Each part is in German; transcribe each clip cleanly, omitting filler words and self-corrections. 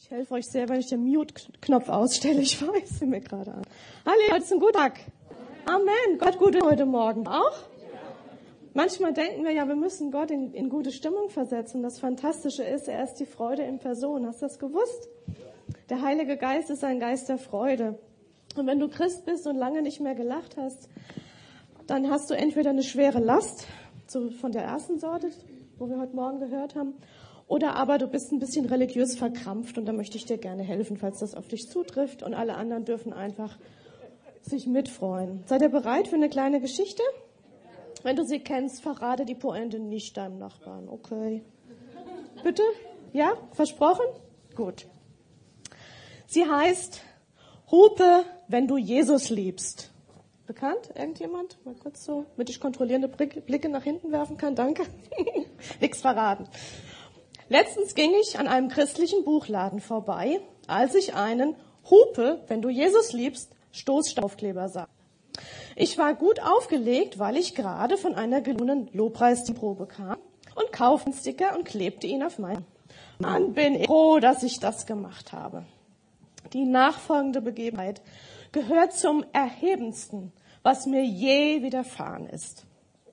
Ich helfe euch sehr, wenn ich den Mute-Knopf ausstelle. Ich weiß mir gerade an. Hallo, heute ist ein guter Tag. Amen. Gott gute heute Morgen. Auch? Manchmal denken wir ja, wir müssen Gott in gute Stimmung versetzen. Das Fantastische ist, er ist die Freude in Person. Hast du das gewusst? Der Heilige Geist ist ein Geist der Freude. Und wenn du Christ bist und lange nicht mehr gelacht hast, dann hast du entweder eine schwere Last, so von der ersten Sorte, wo wir heute Morgen gehört haben, oder aber du bist ein bisschen religiös verkrampft und da möchte ich dir gerne helfen, falls das auf dich zutrifft, und alle anderen dürfen einfach sich mitfreuen. Seid ihr bereit für eine kleine Geschichte? Wenn du sie kennst, verrate die Pointe nicht deinem Nachbarn. Okay. Bitte? Ja? Versprochen? Gut. Sie heißt Hupe, wenn du Jesus liebst. Bekannt? Irgendjemand? Mal kurz so, damit ich kontrollierende Blicke nach hinten werfen kann. Danke. Nichts verraten. Letztens ging ich an einem christlichen Buchladen vorbei, als ich einen Hupe, wenn du Jesus liebst, Stoßaufkleber sah. Ich war gut aufgelegt, weil ich gerade von einer gelungenen Lobpreisprobe kam und kaufte einen Sticker und klebte ihn auf meinen. Mann, bin ich froh, dass ich das gemacht habe. Die nachfolgende Begebenheit gehört zum Erhebendsten, was mir je widerfahren ist.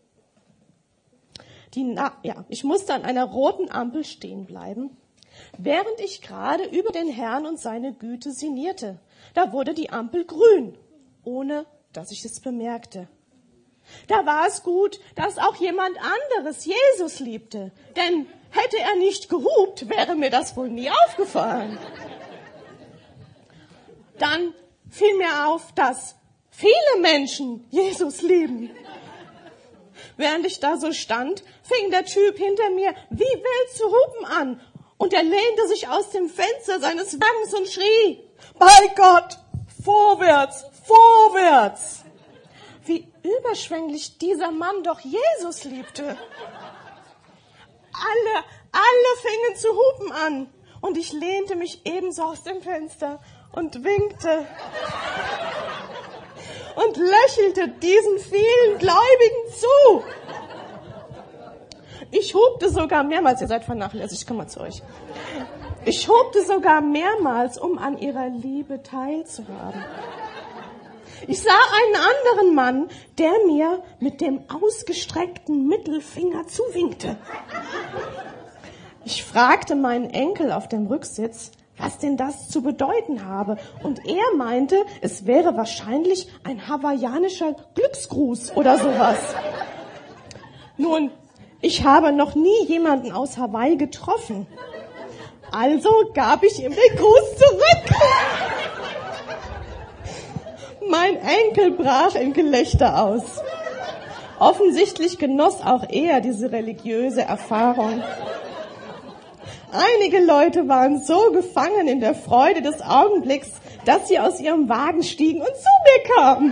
Ich musste an einer roten Ampel stehen bleiben, während ich gerade über den Herrn und seine Güte sinnierte. Da wurde die Ampel grün, ohne dass ich es bemerkte. Da war es gut, dass auch jemand anderes Jesus liebte, denn hätte er nicht gehupt, wäre mir das wohl nie aufgefallen. Dann fiel mir auf, dass viele Menschen Jesus lieben. Während ich da so stand, fing der Typ hinter mir wie wild zu hupen an und er lehnte sich aus dem Fenster seines Wagens und schrie: Bei Gott, vorwärts, vorwärts! Wie überschwänglich dieser Mann doch Jesus liebte. Alle fingen zu hupen an und ich lehnte mich ebenso aus dem Fenster und winkte und lächelte diesen vielen Gläubigen zu. Ich hupte sogar mehrmals, ihr seid vernachlässigt, ich komme mal zu euch. Ich hupte sogar mehrmals, um an ihrer Liebe teilzuhaben. Ich sah einen anderen Mann, der mir mit dem ausgestreckten Mittelfinger zuwinkte. Ich fragte meinen Enkel auf dem Rücksitz, was denn das zu bedeuten habe. Und er meinte, es wäre wahrscheinlich ein hawaiianischer Glücksgruß oder sowas. Nun, ich habe noch nie jemanden aus Hawaii getroffen. Also gab ich ihm den Gruß zurück. Mein Enkel brach in Gelächter aus. Offensichtlich genoss auch er diese religiöse Erfahrung. Einige Leute waren so gefangen in der Freude des Augenblicks, dass sie aus ihrem Wagen stiegen und zu mir kamen.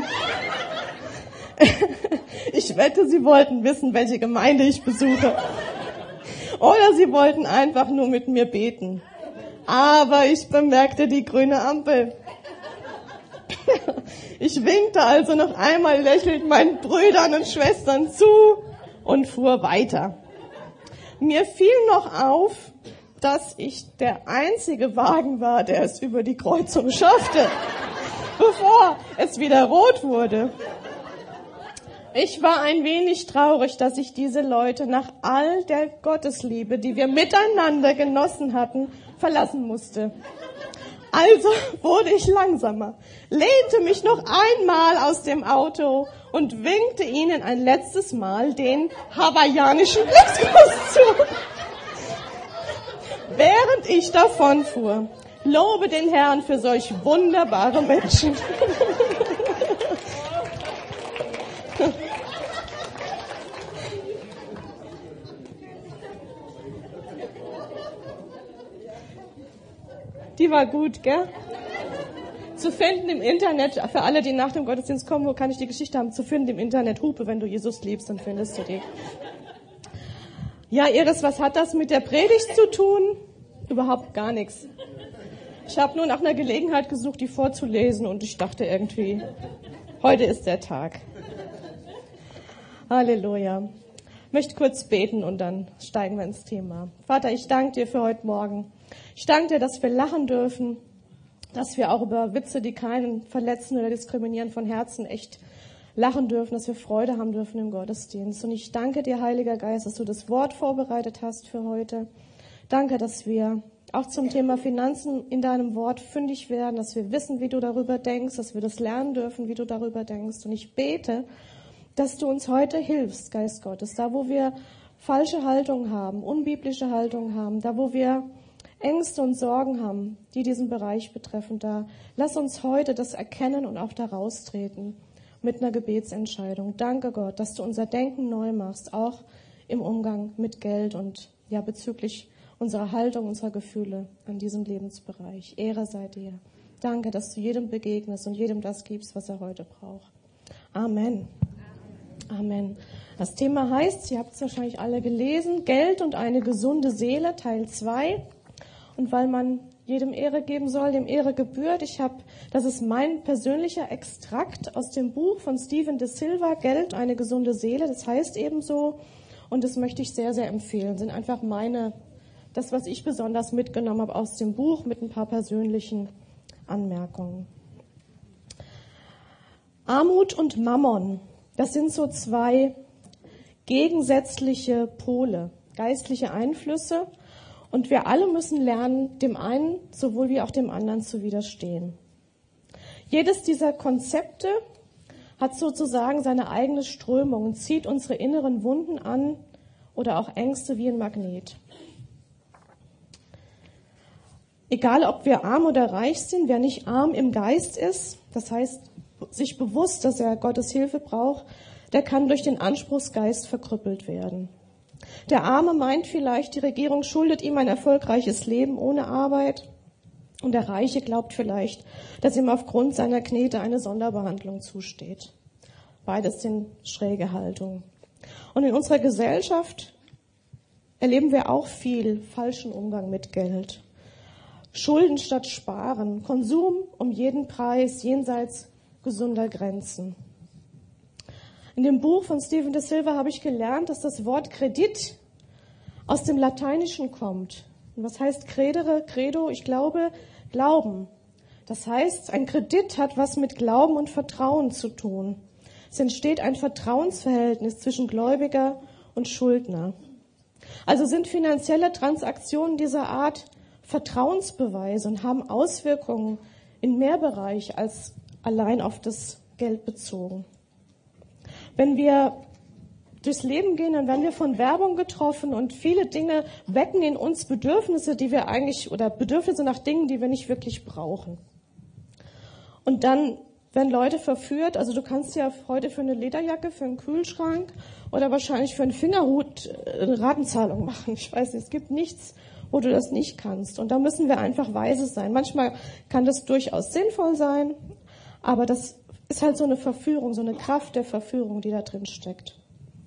Ich wette, sie wollten wissen, welche Gemeinde ich besuche. Oder sie wollten einfach nur mit mir beten. Aber ich bemerkte die grüne Ampel. Ich winkte also noch einmal lächelnd meinen Brüdern und Schwestern zu und fuhr weiter. Mir fiel noch auf, dass ich der einzige Wagen war, der es über die Kreuzung schaffte, bevor es wieder rot wurde. Ich war ein wenig traurig, dass ich diese Leute nach all der Gottesliebe, die wir miteinander genossen hatten, verlassen musste. Also wurde ich langsamer, lehnte mich noch einmal aus dem Auto und winkte ihnen ein letztes Mal den hawaiianischen Glücksgruß zu. Während ich davonfuhr, lobe den Herrn für solch wunderbare Menschen. Die war gut, gell? Zu finden im Internet, für alle, die nach dem Gottesdienst kommen, wo kann ich die Geschichte haben, zu finden im Internet, Hupe, wenn du Jesus liebst, dann findest du die. Ja, Iris, was hat das mit der Predigt zu tun? Überhaupt gar nichts. Ich habe nur nach einer Gelegenheit gesucht, die vorzulesen und ich dachte irgendwie, heute ist der Tag. Halleluja. Ich möchte kurz beten und dann steigen wir ins Thema. Vater, ich danke dir für heute Morgen. Ich danke dir, dass wir lachen dürfen, dass wir auch über Witze, die keinen verletzen oder diskriminieren, von Herzen echt lachen dürfen, dass wir Freude haben dürfen im Gottesdienst. Und ich danke dir, Heiliger Geist, dass du das Wort vorbereitet hast für heute. Danke, dass wir auch zum Thema Finanzen in deinem Wort fündig werden, dass wir wissen, wie du darüber denkst, dass wir das lernen dürfen, wie du darüber denkst. Und ich bete, dass du uns heute hilfst, Geist Gottes, da wo wir falsche Haltung haben, unbiblische Haltung haben, da wo wir Ängste und Sorgen haben, die diesen Bereich betreffen, da lass uns heute das erkennen und auch da raustreten mit einer Gebetsentscheidung. Danke Gott, dass du unser Denken neu machst, auch im Umgang mit Geld und ja bezüglich unserer Haltung, unserer Gefühle an diesem Lebensbereich. Ehre sei dir. Danke, dass du jedem begegnest und jedem das gibst, was er heute braucht. Amen. Amen. Das Thema heißt, ihr habt es wahrscheinlich alle gelesen, Geld und eine gesunde Seele, Teil 2. Und weil man jedem Ehre geben soll, dem Ehre gebührt, das ist mein persönlicher Extrakt aus dem Buch von Stephen de Silva, Geld, eine gesunde Seele. Das heißt ebenso, und das möchte ich sehr, sehr empfehlen, sind einfach das, was ich besonders mitgenommen habe aus dem Buch mit ein paar persönlichen Anmerkungen. Armut und Mammon, das sind so zwei gegensätzliche Pole, geistliche Einflüsse. Und wir alle müssen lernen, dem einen sowohl wie auch dem anderen zu widerstehen. Jedes dieser Konzepte hat sozusagen seine eigene Strömung und zieht unsere inneren Wunden an oder auch Ängste wie ein Magnet. Egal, ob wir arm oder reich sind, wer nicht arm im Geist ist, das heißt, sich bewusst, dass er Gottes Hilfe braucht, der kann durch den Anspruchsgeist verkrüppelt werden. Der Arme meint vielleicht, die Regierung schuldet ihm ein erfolgreiches Leben ohne Arbeit. Und der Reiche glaubt vielleicht, dass ihm aufgrund seiner Knete eine Sonderbehandlung zusteht. Beides sind schräge Haltungen. Und in unserer Gesellschaft erleben wir auch viel falschen Umgang mit Geld. Schulden statt Sparen, Konsum um jeden Preis, jenseits gesunder Grenzen. In dem Buch von Stephen de Silva habe ich gelernt, dass das Wort Kredit aus dem Lateinischen kommt. Und was heißt credere, credo? Ich glaube, Glauben. Das heißt, ein Kredit hat was mit Glauben und Vertrauen zu tun. Es entsteht ein Vertrauensverhältnis zwischen Gläubiger und Schuldner. Also sind finanzielle Transaktionen dieser Art Vertrauensbeweise und haben Auswirkungen in mehr Bereich als allein auf das Geld bezogen. Wenn wir durchs Leben gehen, dann werden wir von Werbung getroffen und viele Dinge wecken in uns Bedürfnisse, die wir eigentlich, oder Bedürfnisse nach Dingen, die wir nicht wirklich brauchen. Und dann werden Leute verführt, also du kannst ja heute für eine Lederjacke, für einen Kühlschrank oder wahrscheinlich für einen Fingerhut eine Ratenzahlung machen. Ich weiß nicht, es gibt nichts, wo du das nicht kannst. Und da müssen wir einfach weise sein. Manchmal kann das durchaus sinnvoll sein, aber das ist halt so eine Verführung, so eine Kraft der Verführung, die da drin steckt.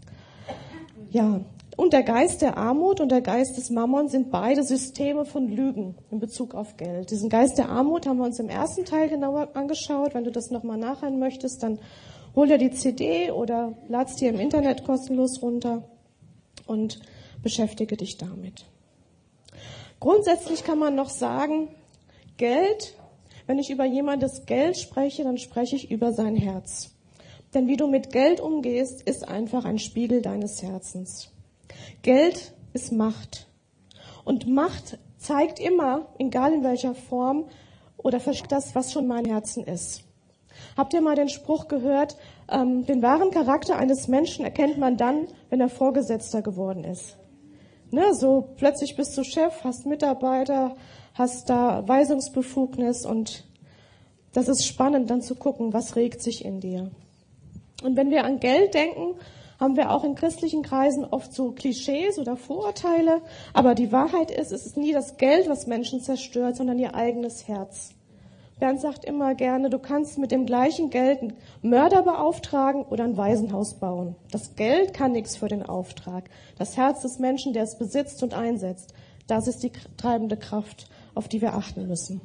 Ja, und der Geist der Armut und der Geist des Mammon sind beide Systeme von Lügen in Bezug auf Geld. Diesen Geist der Armut haben wir uns im ersten Teil genauer angeschaut. Wenn du das nochmal nachhören möchtest, dann hol dir die CD oder lad's dir im Internet kostenlos runter und beschäftige dich damit. Grundsätzlich kann man noch sagen, Geld, wenn ich über jemandes Geld spreche, dann spreche ich über sein Herz. Denn wie du mit Geld umgehst, ist einfach ein Spiegel deines Herzens. Geld ist Macht. Und Macht zeigt immer, egal in welcher Form, oder versteckt das, was schon mein Herzen ist. Habt ihr mal den Spruch gehört, den wahren Charakter eines Menschen erkennt man dann, wenn er Vorgesetzter geworden ist. Ne, so plötzlich bist du Chef, hast Mitarbeiter, hast da Weisungsbefugnis und das ist spannend, dann zu gucken, was regt sich in dir. Und wenn wir an Geld denken, haben wir auch in christlichen Kreisen oft so Klischees oder Vorurteile. Aber die Wahrheit ist, es ist nie das Geld, was Menschen zerstört, sondern ihr eigenes Herz. Bernd sagt immer gerne, du kannst mit dem gleichen Geld einen Mörder beauftragen oder ein Waisenhaus bauen. Das Geld kann nichts für den Auftrag. Das Herz des Menschen, der es besitzt und einsetzt, das ist die treibende Kraft, auf die wir achten müssen.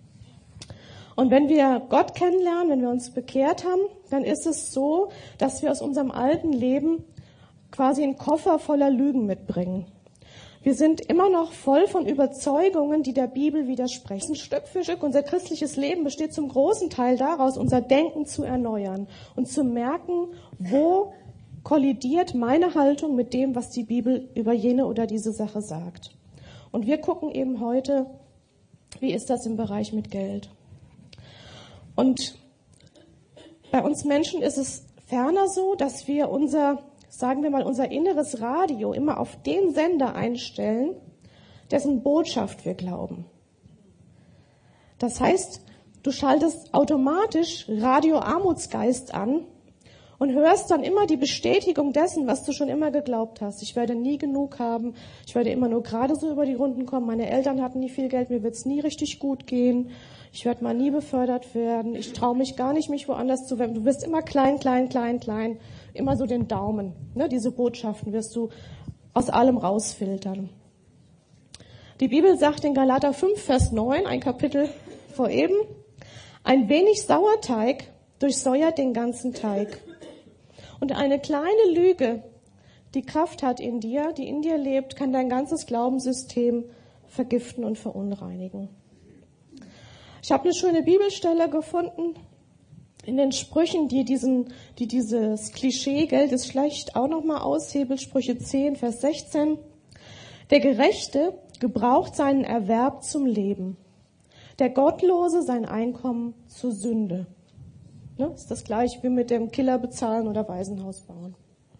Und wenn wir Gott kennenlernen, wenn wir uns bekehrt haben, dann ist es so, dass wir aus unserem alten Leben quasi einen Koffer voller Lügen mitbringen. Wir sind immer noch voll von Überzeugungen, die der Bibel widersprechen. Stück für Stück. Unser christliches Leben besteht zum großen Teil daraus, unser Denken zu erneuern und zu merken, wo kollidiert meine Haltung mit dem, was die Bibel über jene oder diese Sache sagt. Und wir gucken eben heute, wie ist das im Bereich mit Geld? Und bei uns Menschen ist es ferner so, dass wir unser inneres Radio immer auf den Sender einstellen, dessen Botschaft wir glauben. Das heißt, du schaltest automatisch Radio Armutsgeist an und hörst dann immer die Bestätigung dessen, was du schon immer geglaubt hast. Ich werde nie genug haben, ich werde immer nur gerade so über die Runden kommen, meine Eltern hatten nie viel Geld, mir wird es nie richtig gut gehen, ich werde mal nie befördert werden, ich traue mich gar nicht, mich woanders zu wenden. Du wirst immer klein, klein, klein, klein, immer so den Daumen. Ne? Diese Botschaften wirst du aus allem rausfiltern. Die Bibel sagt in Galater 5, Vers 9, ein Kapitel vor eben, ein wenig Sauerteig durchsäuert den ganzen Teig. Und eine kleine Lüge, die Kraft hat in dir, die in dir lebt, kann dein ganzes Glaubenssystem vergiften und verunreinigen. Ich habe eine schöne Bibelstelle gefunden in den Sprüchen, die dieses Klischee, Geld ist schlecht, auch nochmal aushebelt. Sprüche 10, Vers 16. Der Gerechte gebraucht seinen Erwerb zum Leben, der Gottlose sein Einkommen zur Sünde. Ne? Ist das gleich wie mit dem Killer bezahlen oder Waisenhaus bauen.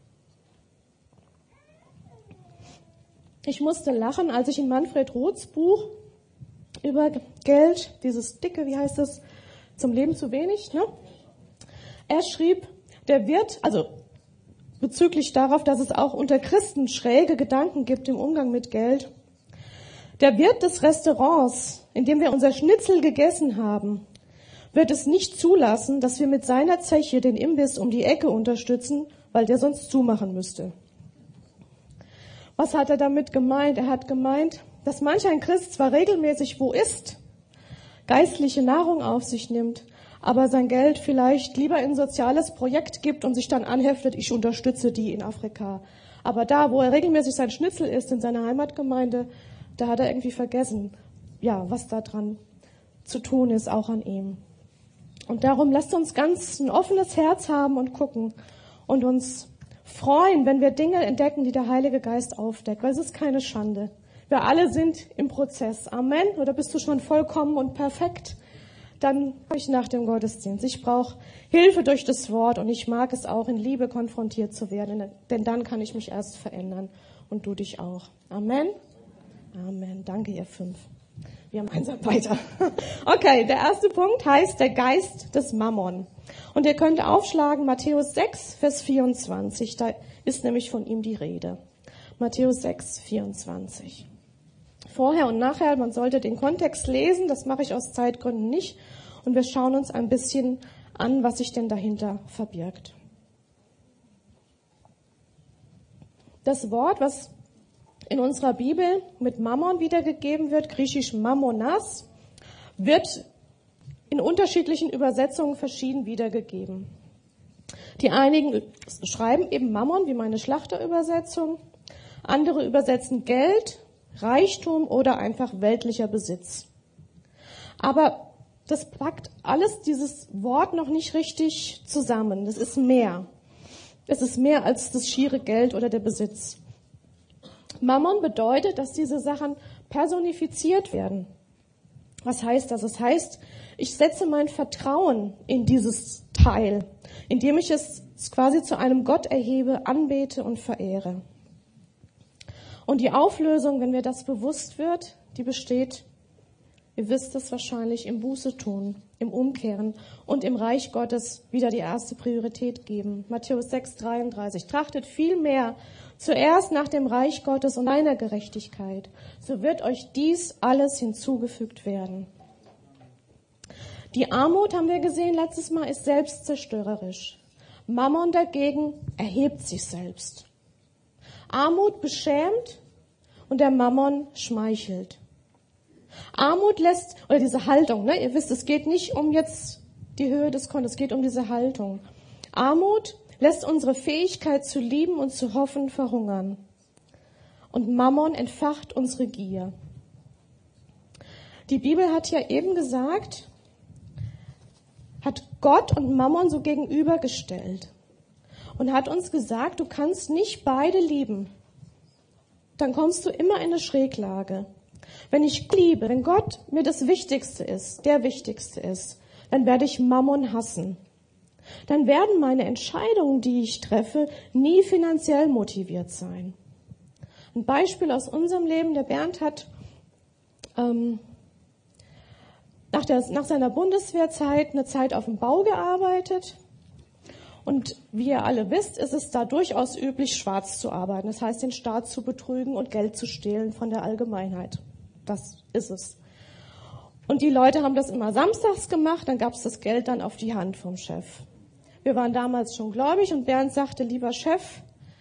Ich musste lachen, als ich in Manfred Roths Buch über Geld, dieses dicke, wie heißt das, zum Leben zu wenig, ne? Er schrieb, der Wirt, also bezüglich darauf, dass es auch unter Christen schräge Gedanken gibt im Umgang mit Geld, der Wirt des Restaurants, in dem wir unser Schnitzel gegessen haben, wird es nicht zulassen, dass wir mit seiner Zeche den Imbiss um die Ecke unterstützen, weil der sonst zumachen müsste. Was hat er damit gemeint? Er hat gemeint, dass manch ein Christ zwar regelmäßig wo isst, geistliche Nahrung auf sich nimmt, aber sein Geld vielleicht lieber in ein soziales Projekt gibt und sich dann anheftet, ich unterstütze die in Afrika. Aber da, wo er regelmäßig sein Schnitzel isst, in seiner Heimatgemeinde, da hat er irgendwie vergessen, ja, was da dran zu tun ist, auch an ihm. Und darum lasst uns ganz ein offenes Herz haben und gucken und uns freuen, wenn wir Dinge entdecken, die der Heilige Geist aufdeckt, weil es ist keine Schande. Wir alle sind im Prozess. Amen. Oder bist du schon vollkommen und perfekt? Dann habe ich nach dem Gottesdienst. Ich brauche Hilfe durch das Wort und ich mag es auch, in Liebe konfrontiert zu werden, denn dann kann ich mich erst verändern und du dich auch. Amen. Amen. Danke, ihr 5. Wir haben einsam weiter. Okay, der erste Punkt heißt der Geist des Mammon. Und ihr könnt aufschlagen Matthäus 6, Vers 24. Da ist nämlich von ihm die Rede. Matthäus 6, 24. Vorher und nachher, man sollte den Kontext lesen, das mache ich aus Zeitgründen nicht. Und wir schauen uns ein bisschen an, was sich denn dahinter verbirgt. Das Wort, was in unserer Bibel mit Mammon wiedergegeben wird, griechisch Mammonas, wird in unterschiedlichen Übersetzungen verschieden wiedergegeben. Die einigen schreiben eben Mammon, wie meine Schlachterübersetzung. Andere übersetzen Geld, Reichtum oder einfach weltlicher Besitz. Aber das packt alles dieses Wort noch nicht richtig zusammen. Das ist mehr. Es ist mehr als das schiere Geld oder der Besitz. Mammon bedeutet, dass diese Sachen personifiziert werden. Was heißt das? Das heißt, ich setze mein Vertrauen in dieses Teil, indem ich es quasi zu einem Gott erhebe, anbete und verehre. Und die Auflösung, wenn mir das bewusst wird, die besteht, ihr wisst es wahrscheinlich, im Buße tun, im Umkehren und im Reich Gottes wieder die erste Priorität geben. Matthäus 6, 33. Trachtet vielmehr zuerst nach dem Reich Gottes und seiner Gerechtigkeit, so wird euch dies alles hinzugefügt werden. Die Armut, haben wir gesehen letztes Mal, ist selbstzerstörerisch. Mammon dagegen erhebt sich selbst. Armut beschämt und der Mammon schmeichelt. Armut lässt, oder diese Haltung, ne? Ihr wisst, es geht nicht um jetzt die Höhe des Kontos, es geht um diese Haltung. Armut lässt unsere Fähigkeit zu lieben und zu hoffen verhungern. und Mammon entfacht unsere Gier. Die Bibel hat ja eben gesagt, hat Gott und Mammon so gegenübergestellt und hat uns gesagt, du kannst nicht beide lieben. Dann kommst du immer in eine Schräglage. Wenn ich liebe, wenn Gott mir das Wichtigste ist, der Wichtigste ist, dann werde ich Mammon hassen. Dann werden meine Entscheidungen, die ich treffe, nie finanziell motiviert sein. Ein Beispiel aus unserem Leben, der Bernd hat nach seiner Bundeswehrzeit eine Zeit auf dem Bau gearbeitet. Und wie ihr alle wisst, ist es da durchaus üblich, schwarz zu arbeiten. Das heißt, den Staat zu betrügen und Geld zu stehlen von der Allgemeinheit. Das ist es. Und die Leute haben das immer samstags gemacht, dann gab es das Geld dann auf die Hand vom Chef. Wir waren damals schon gläubig und Bernd sagte, lieber Chef,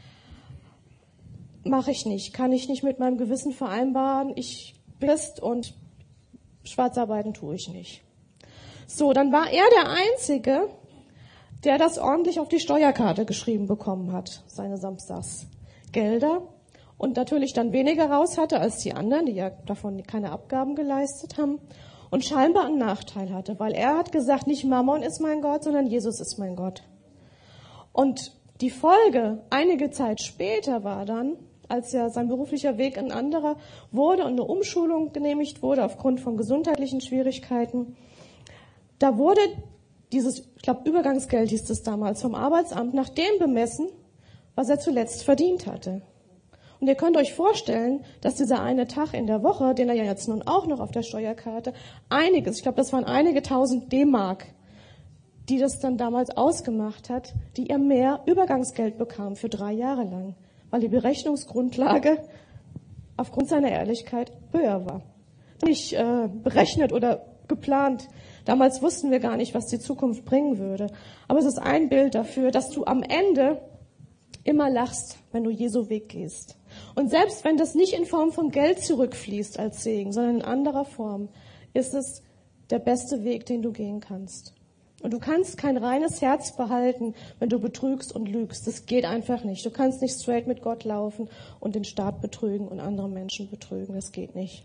mache ich nicht, kann ich nicht mit meinem Gewissen vereinbaren, ich bin Christ und Schwarzarbeiten tue ich nicht. So, dann war er der Einzige, der das ordentlich auf die Steuerkarte geschrieben bekommen hat, seine Samstagsgelder. Und natürlich dann weniger raus hatte als die anderen, die ja davon keine Abgaben geleistet haben. Und scheinbar einen Nachteil hatte, weil er hat gesagt, nicht Mammon ist mein Gott, sondern Jesus ist mein Gott. Und die Folge, einige Zeit später war dann, als ja sein beruflicher Weg ein anderer wurde und eine Umschulung genehmigt wurde aufgrund von gesundheitlichen Schwierigkeiten, da wurde dieses, ich glaube, Übergangsgeld hieß es damals, vom Arbeitsamt nach dem bemessen, was er zuletzt verdient hatte. Und ihr könnt euch vorstellen, dass dieser eine Tag in der Woche, den er ja jetzt nun auch noch auf der Steuerkarte, einiges, ich glaube, das waren einige tausend D-Mark, die das dann damals ausgemacht hat, die er mehr Übergangsgeld bekam für 3 Jahre lang, weil die Berechnungsgrundlage aufgrund seiner Ehrlichkeit höher war. Nicht berechnet oder geplant. Damals wussten wir gar nicht, was die Zukunft bringen würde. Aber es ist ein Bild dafür, dass du am Ende immer lachst, wenn du Jesu Weg gehst. Und selbst wenn das nicht in Form von Geld zurückfließt als Segen, sondern in anderer Form, ist es der beste Weg, den du gehen kannst. Und du kannst kein reines Herz behalten, wenn du betrügst und lügst. Das geht einfach nicht. Du kannst nicht straight mit Gott laufen und den Staat betrügen und andere Menschen betrügen. Das geht nicht.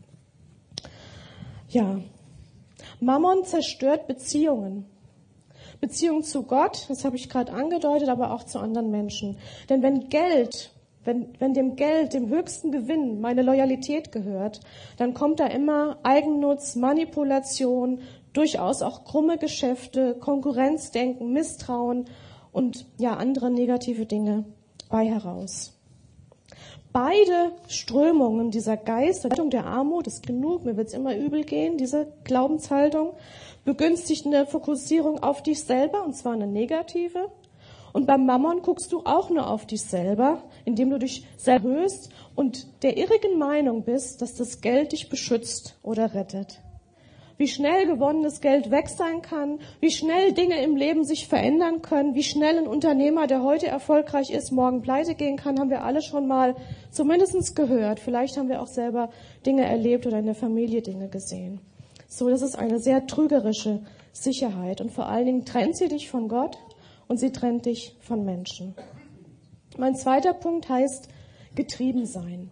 Ja. Mammon zerstört Beziehungen. Beziehung zu Gott, das habe ich gerade angedeutet, aber auch zu anderen Menschen. Denn wenn dem Geld, dem höchsten Gewinn, meine Loyalität gehört, dann kommt da immer Eigennutz, Manipulation, durchaus auch krumme Geschäfte, Konkurrenzdenken, Misstrauen und ja andere negative Dinge bei heraus. Beide Strömungen, dieser Geist, der Armut, ist genug, mir wird's immer übel gehen, diese Glaubenshaltung, begünstigt eine Fokussierung auf dich selber, und zwar eine negative. Und beim Mammon guckst du auch nur auf dich selber, indem du dich selber erhöhst und der irrigen Meinung bist, dass das Geld dich beschützt oder rettet. Wie schnell gewonnenes Geld weg sein kann, wie schnell Dinge im Leben sich verändern können, wie schnell ein Unternehmer, der heute erfolgreich ist, morgen pleite gehen kann, haben wir alle schon mal zumindest gehört. Vielleicht haben wir auch selber Dinge erlebt oder in der Familie Dinge gesehen. So, das ist eine sehr trügerische Sicherheit und vor allen Dingen trennt sie dich von Gott und sie trennt dich von Menschen. Mein zweiter Punkt heißt getrieben sein.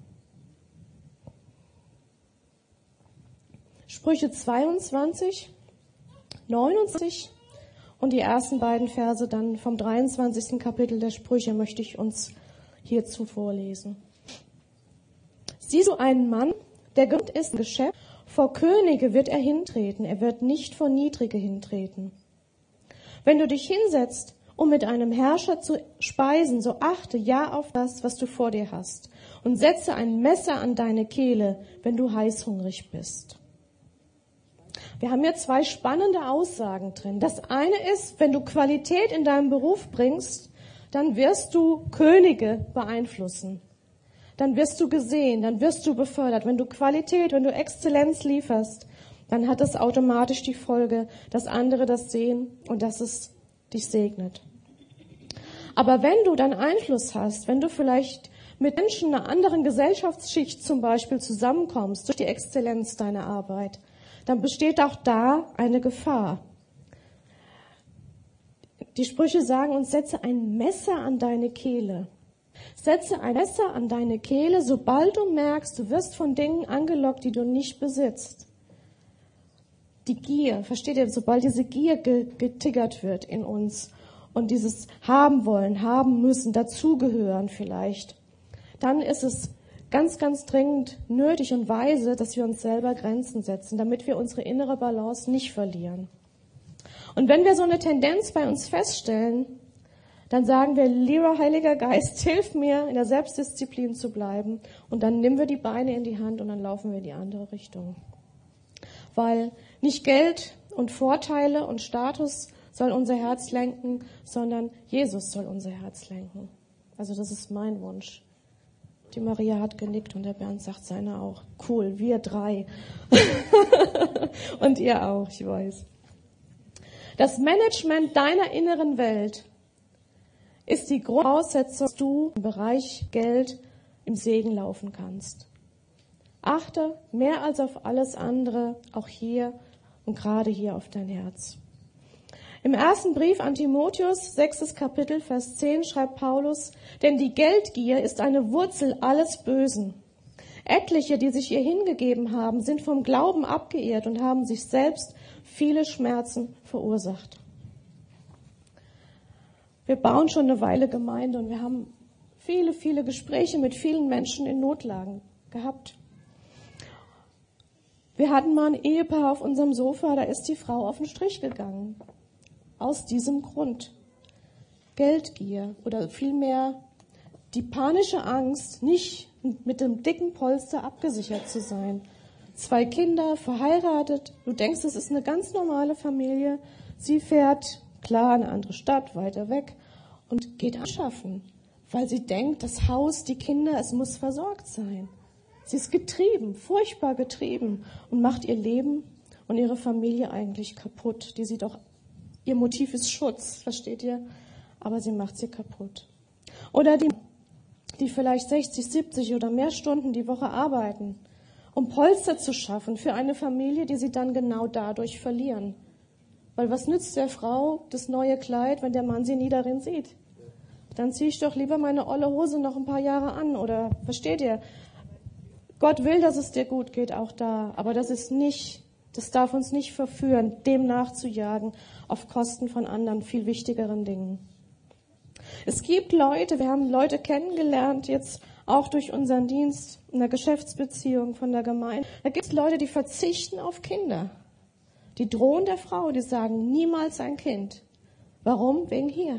Sprüche 22, 29 und die ersten beiden Verse dann vom 23. Kapitel der Sprüche möchte ich uns hierzu vorlesen. Siehst du einen Mann, der gewöhnt ist im Geschäft, vor Könige wird er hintreten, er wird nicht vor Niedrige hintreten. Wenn du dich hinsetzt, um mit einem Herrscher zu speisen, so achte ja auf das, was du vor dir hast und setze ein Messer an deine Kehle, wenn du heißhungrig bist. Wir haben hier 2 spannende Aussagen drin. Das eine ist, wenn du Qualität in deinem Beruf bringst, dann wirst du Könige beeinflussen. Dann wirst du gesehen, dann wirst du befördert. Wenn du Qualität, wenn du Exzellenz lieferst, dann hat das automatisch die Folge, dass andere das sehen und dass es dich segnet. Aber wenn du dann Einfluss hast, wenn du vielleicht mit Menschen einer anderen Gesellschaftsschicht zum Beispiel zusammenkommst, durch die Exzellenz deiner Arbeit, dann besteht auch da eine Gefahr. Die Sprüche sagen uns, setze ein Messer an deine Kehle. Setze ein Messer an deine Kehle, sobald du merkst, du wirst von Dingen angelockt, die du nicht besitzt. Die Gier, versteht ihr, sobald diese Gier getiggert wird in uns und dieses haben wollen, haben müssen, dazugehören vielleicht, dann ist es ganz, ganz dringend nötig und weise, dass wir uns selber Grenzen setzen, damit wir unsere innere Balance nicht verlieren. Und wenn wir so eine Tendenz bei uns feststellen, dann sagen wir, lieber Heiliger Geist, hilf mir, in der Selbstdisziplin zu bleiben. Und dann nehmen wir die Beine in die Hand und dann laufen wir in die andere Richtung. Weil nicht Geld und Vorteile und Status soll unser Herz lenken, sondern Jesus soll unser Herz lenken. Also das ist mein Wunsch. Die Maria hat genickt und der Bernd sagt seine auch. Cool, wir 3. Und ihr auch, ich weiß. Das Management deiner inneren Welt ist die Grundvoraussetzung, dass du im Bereich Geld im Segen laufen kannst. Achte mehr als auf alles andere, auch hier und gerade hier auf dein Herz. Im ersten Brief an Timotheus, 6. Kapitel, Vers 10, schreibt Paulus, denn die Geldgier ist eine Wurzel alles Bösen. Etliche, die sich ihr hingegeben haben, sind vom Glauben abgeirrt und haben sich selbst viele Schmerzen verursacht. Wir bauen schon eine Weile Gemeinde und wir haben viele, viele Gespräche mit vielen Menschen in Notlagen gehabt. Wir hatten mal ein Ehepaar auf unserem Sofa, da ist die Frau auf den Strich gegangen. Aus diesem Grund. Geldgier oder vielmehr die panische Angst, nicht mit dem dicken Polster abgesichert zu sein. 2 Kinder, verheiratet, du denkst, es ist eine ganz normale Familie. Sie fährt, klar, in eine andere Stadt, weiter weg und geht anschaffen, weil sie denkt, das Haus, die Kinder, es muss versorgt sein. Sie ist getrieben, furchtbar getrieben und macht ihr Leben und ihre Familie eigentlich kaputt. Die sieht doch, ihr Motiv ist Schutz, versteht ihr? Aber sie macht sie kaputt. Oder die vielleicht 60, 70 oder mehr Stunden die Woche arbeiten, um Polster zu schaffen für eine Familie, die sie dann genau dadurch verlieren. Weil was nützt der Frau das neue Kleid, wenn der Mann sie nie darin sieht? Dann ziehe ich doch lieber meine olle Hose noch ein paar Jahre an. Oder versteht ihr? Gott will, dass es dir gut geht, auch da. Aber das darf uns nicht verführen, dem nachzujagen, auf Kosten von anderen, viel wichtigeren Dingen. Es gibt Leute, wir haben Leute kennengelernt, jetzt auch durch unseren Dienst in der Geschäftsbeziehung von der Gemeinde. Da gibt es Leute, die verzichten auf Kinder. Die drohen der Frau, die sagen, niemals ein Kind. Warum? Wegen hier.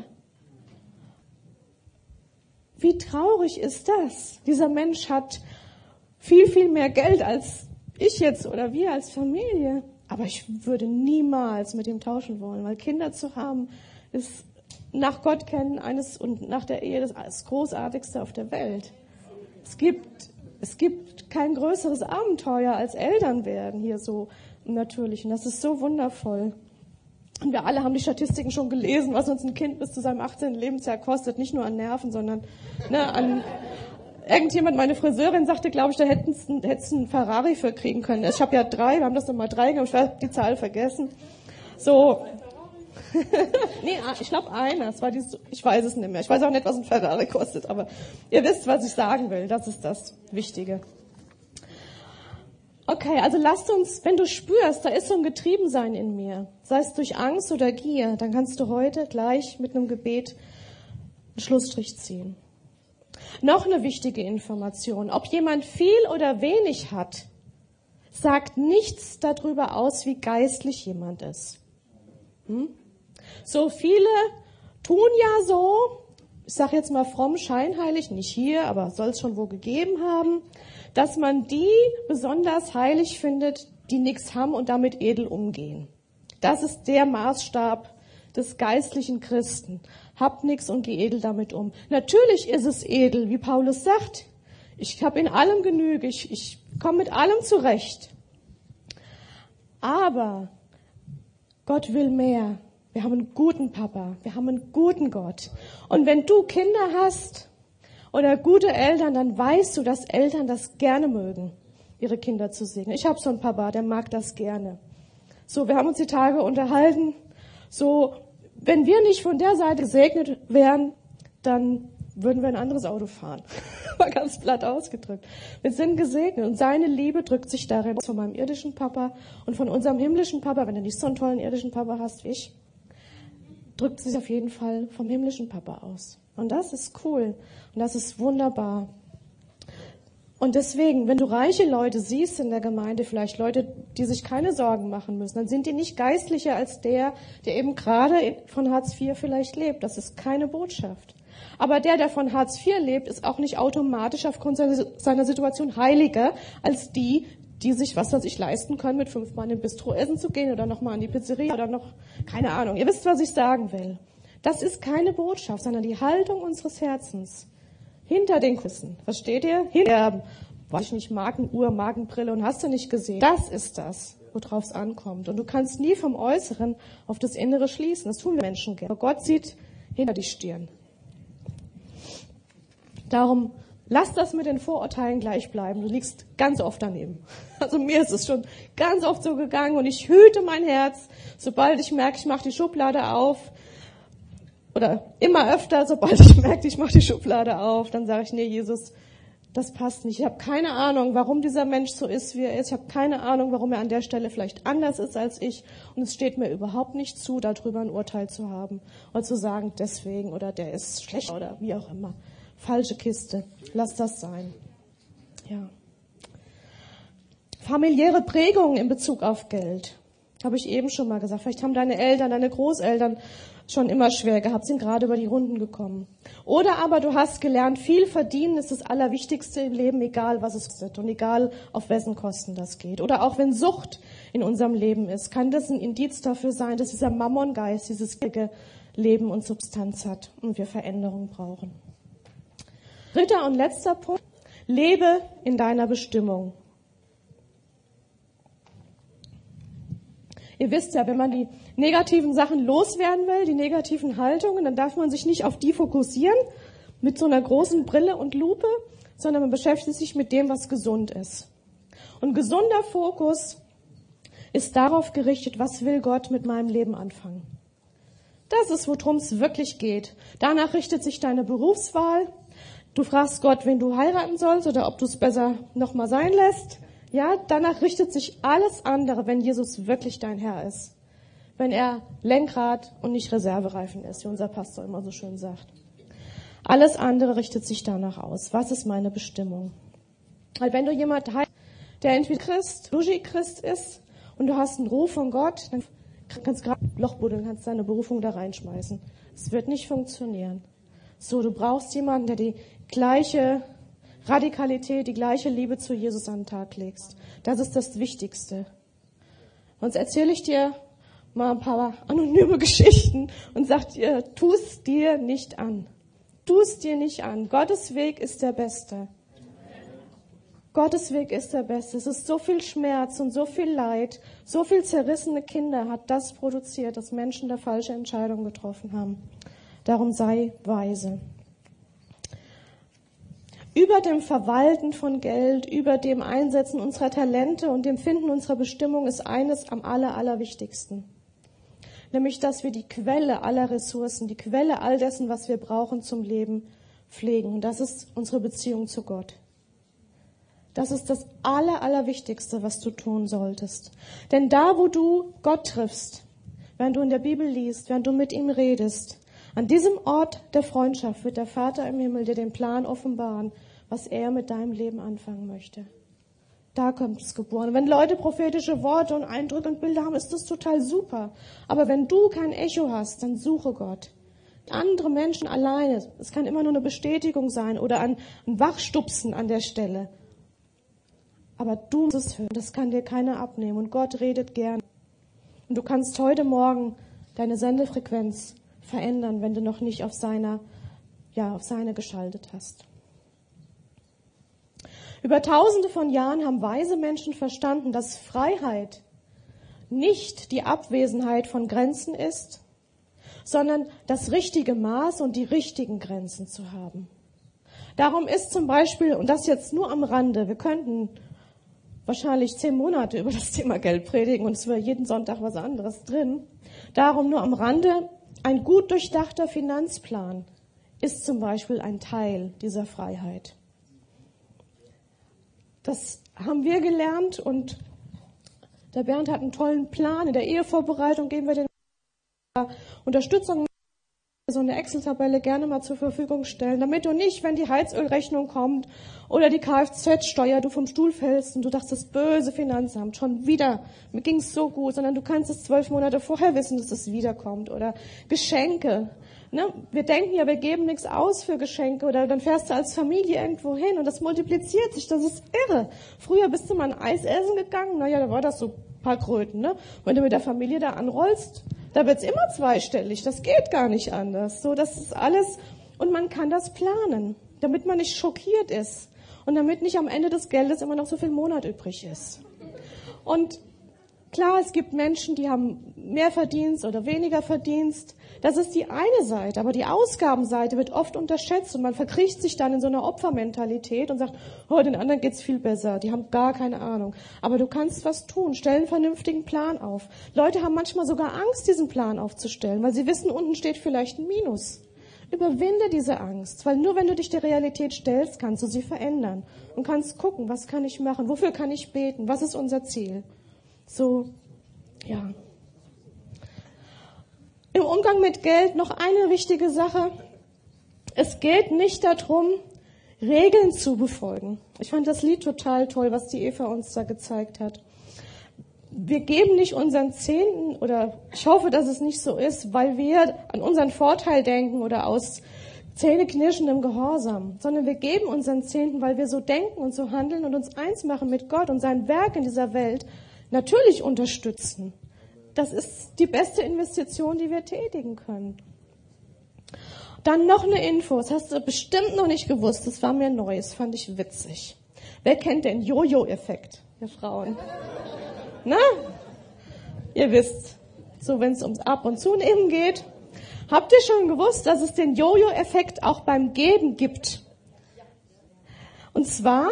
Wie traurig ist das? Dieser Mensch hat viel, viel mehr Geld als ich jetzt oder wir als Familie. Aber ich würde niemals mit ihm tauschen wollen, weil Kinder zu haben ist nach Gott kennen und nach der Ehe das Großartigste auf der Welt. Es gibt kein größeres Abenteuer als Eltern werden hier so natürlich. Und das ist so wundervoll. Und wir alle haben die Statistiken schon gelesen, was uns ein Kind bis zu seinem 18. Lebensjahr kostet. Nicht nur an Nerven, sondern an irgendjemand, meine Friseurin sagte, glaube ich, da hättest du einen Ferrari für kriegen können. Ich habe ja 3, wir haben das nochmal 3 gemacht, ich habe die Zahl vergessen. So. Nee, ich glaube einer. Ich weiß es nicht mehr. Ich weiß auch nicht, was ein Ferrari kostet, aber ihr wisst, was ich sagen will. Das ist das Wichtige. Okay, also lasst uns, wenn du spürst, da ist so ein Getriebensein in mir, sei es durch Angst oder Gier, dann kannst du heute gleich mit einem Gebet einen Schlussstrich ziehen. Noch eine wichtige Information. Ob jemand viel oder wenig hat, sagt nichts darüber aus, wie geistlich jemand ist. So viele tun ja so, ich sage jetzt mal fromm, scheinheilig, nicht hier, aber soll es schon wo gegeben haben, dass man die besonders heilig findet, die nichts haben und damit edel umgehen. Das ist der Maßstab des geistlichen Christen. Habt nichts und geh edel damit um. Natürlich ist es edel, wie Paulus sagt. Ich habe in allem Genüge, ich komme mit allem zurecht. Aber Gott will mehr. Wir haben einen guten Papa, wir haben einen guten Gott. Und wenn du Kinder hast oder gute Eltern, dann weißt du, dass Eltern das gerne mögen, ihre Kinder zu segnen. Ich habe so einen Papa, der mag das gerne. So, wir haben uns die Tage unterhalten. So, wenn wir nicht von der Seite gesegnet wären, dann würden wir ein anderes Auto fahren. War ganz platt ausgedrückt. Wir sind gesegnet und seine Liebe drückt sich darin aus von meinem irdischen Papa und von unserem himmlischen Papa, wenn du nicht so einen tollen irdischen Papa hast wie ich, drückt sich auf jeden Fall vom himmlischen Papa aus. Und das ist cool und das ist wunderbar. Und deswegen, wenn du reiche Leute siehst in der Gemeinde, vielleicht Leute, die sich keine Sorgen machen müssen, dann sind die nicht geistlicher als der eben gerade von Hartz IV vielleicht lebt. Das ist keine Botschaft. Aber der von Hartz IV lebt, ist auch nicht automatisch aufgrund seiner Situation heiliger als die sich, was weiß ich, leisten können, mit 5 Mann im Bistro essen zu gehen oder nochmal an die Pizzeria oder noch, keine Ahnung. Ihr wisst, was ich sagen will. Das ist keine Botschaft, sondern die Haltung unseres Herzens. Hinter den Kulissen. Versteht ihr? Hinter, weiß ich nicht, Markenuhr, Markenbrille und hast du nicht gesehen. Das ist das, worauf es ankommt. Und du kannst nie vom Äußeren auf das Innere schließen. Das tun wir Menschen gerne. Aber Gott sieht hinter die Stirn. Darum, lass das mit den Vorurteilen gleich bleiben. Du liegst ganz oft daneben. Also mir ist es schon ganz oft so gegangen und ich hüte mein Herz, sobald ich merke, ich mache die Schublade auf. Oder immer öfter, sobald ich merke, ich mache die Schublade auf, dann sage ich, nee, Jesus, das passt nicht. Ich habe keine Ahnung, warum dieser Mensch so ist, wie er ist. Ich habe keine Ahnung, warum er an der Stelle vielleicht anders ist als ich. Und es steht mir überhaupt nicht zu, darüber ein Urteil zu haben. Oder zu sagen, deswegen, oder der ist schlecht, oder wie auch immer. Falsche Kiste. Lass das sein. Ja. Familiäre Prägungen in Bezug auf Geld. Habe ich eben schon mal gesagt. Vielleicht haben deine Eltern, deine Großeltern schon immer schwer gehabt, sind gerade über die Runden gekommen. Oder aber du hast gelernt, viel verdienen ist das Allerwichtigste im Leben, egal was es kostet und egal auf wessen Kosten das geht. Oder auch wenn Sucht in unserem Leben ist, kann das ein Indiz dafür sein, dass dieser Mammongeist dieses Leben und Substanz hat und wir Veränderung brauchen. Dritter und letzter Punkt, lebe in deiner Bestimmung. Ihr wisst ja, wenn man die negativen Sachen loswerden will, die negativen Haltungen, dann darf man sich nicht auf die fokussieren mit so einer großen Brille und Lupe, sondern man beschäftigt sich mit dem, was gesund ist. Und gesunder Fokus ist darauf gerichtet, was will Gott mit meinem Leben anfangen. Das ist, worum es wirklich geht. Danach richtet sich deine Berufswahl. Du fragst Gott, wen du heiraten sollst oder ob du es besser nochmal sein lässt. Ja, danach richtet sich alles andere, wenn Jesus wirklich dein Herr ist. Wenn er Lenkrad und nicht Reservereifen ist, wie unser Pastor immer so schön sagt. Alles andere richtet sich danach aus. Was ist meine Bestimmung? Weil wenn du jemand heißt, der entweder Christ ist und du hast einen Ruf von Gott, dann kannst du gerade ein Loch buddeln, kannst deine Berufung da reinschmeißen. Es wird nicht funktionieren. So, du brauchst jemanden, der die gleiche Radikalität, die gleiche Liebe zu Jesus an den Tag legst. Das ist das Wichtigste. Sonst erzähle ich dir mal ein paar anonyme Geschichten und sag dir, tu es dir nicht an. Tu es dir nicht an. Gottes Weg ist der beste. Gottes Weg ist der beste. Es ist so viel Schmerz und so viel Leid, so viel zerrissene Kinder hat das produziert, dass Menschen da falsche Entscheidungen getroffen haben. Darum sei weise. Über dem Verwalten von Geld, über dem Einsetzen unserer Talente und dem Finden unserer Bestimmung ist eines am allerwichtigsten. Nämlich, dass wir die Quelle aller Ressourcen, die Quelle all dessen, was wir brauchen zum Leben, pflegen. Und das ist unsere Beziehung zu Gott. Das ist das Allerwichtigste, was du tun solltest. Denn da, wo du Gott triffst, während du in der Bibel liest, während du mit ihm redest, an diesem Ort der Freundschaft wird der Vater im Himmel dir den Plan offenbaren, was er mit deinem Leben anfangen möchte. Da kommt es geboren. Wenn Leute prophetische Worte und Eindrücke und Bilder haben, ist das total super. Aber wenn du kein Echo hast, dann suche Gott. Andere Menschen alleine, es kann immer nur eine Bestätigung sein oder ein Wachstupsen an der Stelle. Aber du musst es hören, das kann dir keiner abnehmen. Und Gott redet gern. Und du kannst heute Morgen deine Sendefrequenz verändern, wenn du noch nicht auf seine geschaltet hast. Über Tausende von Jahren haben weise Menschen verstanden, dass Freiheit nicht die Abwesenheit von Grenzen ist, sondern das richtige Maß und die richtigen Grenzen zu haben. Darum ist zum Beispiel, und das jetzt nur am Rande, wir könnten wahrscheinlich 10 Monate über das Thema Geld predigen und es wäre jeden Sonntag was anderes drin. Darum nur am Rande, ein gut durchdachter Finanzplan ist zum Beispiel ein Teil dieser Freiheit. Das haben wir gelernt und der Bernd hat einen tollen Plan. In der Ehevorbereitung geben wir den Unterstützung, so eine Excel-Tabelle gerne mal zur Verfügung stellen, damit du nicht, wenn die Heizölrechnung kommt oder die Kfz-Steuer, du vom Stuhl fällst und du dachtest, das böse Finanzamt, schon wieder, mir ging es so gut, sondern du kannst es 12 Monate vorher wissen, dass es wiederkommt. Oder Geschenke. Ne? Wir denken ja, wir geben nichts aus für Geschenke oder dann fährst du als Familie irgendwo hin und das multipliziert sich, das ist irre. Früher bist du mal ein Eis essen gegangen, naja, da war das so ein paar Kröten. Ne? Wenn du mit der Familie da anrollst, da wird's immer zweistellig, das geht gar nicht anders. So, das ist alles, und man kann das planen, damit man nicht schockiert ist und damit nicht am Ende des Geldes immer noch so viel Monat übrig ist. Und klar, es gibt Menschen, die haben mehr Verdienst oder weniger Verdienst. Das ist die eine Seite, aber die Ausgabenseite wird oft unterschätzt und man verkriecht sich dann in so einer Opfermentalität und sagt, oh, den anderen geht's viel besser, die haben gar keine Ahnung. Aber du kannst was tun, stell einen vernünftigen Plan auf. Leute haben manchmal sogar Angst, diesen Plan aufzustellen, weil sie wissen, unten steht vielleicht ein Minus. Überwinde diese Angst, weil nur wenn du dich der Realität stellst, kannst du sie verändern und kannst gucken, was kann ich machen, wofür kann ich beten, was ist unser Ziel. So, ja. Im Umgang mit Geld noch eine wichtige Sache. Es geht nicht darum, Regeln zu befolgen. Ich fand das Lied total toll, was die Eva uns da gezeigt hat. Wir geben nicht unseren Zehnten, oder ich hoffe, dass es nicht so ist, weil wir an unseren Vorteil denken oder aus zähneknirschendem Gehorsam, sondern wir geben unseren Zehnten, weil wir so denken und so handeln und uns eins machen mit Gott und sein Werk in dieser Welt natürlich unterstützen. Das ist die beste Investition, die wir tätigen können. Dann noch eine Info, das hast du bestimmt noch nicht gewusst, das war mir neu, das fand ich witzig. Wer kennt den Jojo-Effekt, ihr Frauen? Na? Ihr wisst, so wenn es ums Ab- und Zunehmen geht. Habt ihr schon gewusst, dass es den Jojo-Effekt auch beim Geben gibt? Und zwar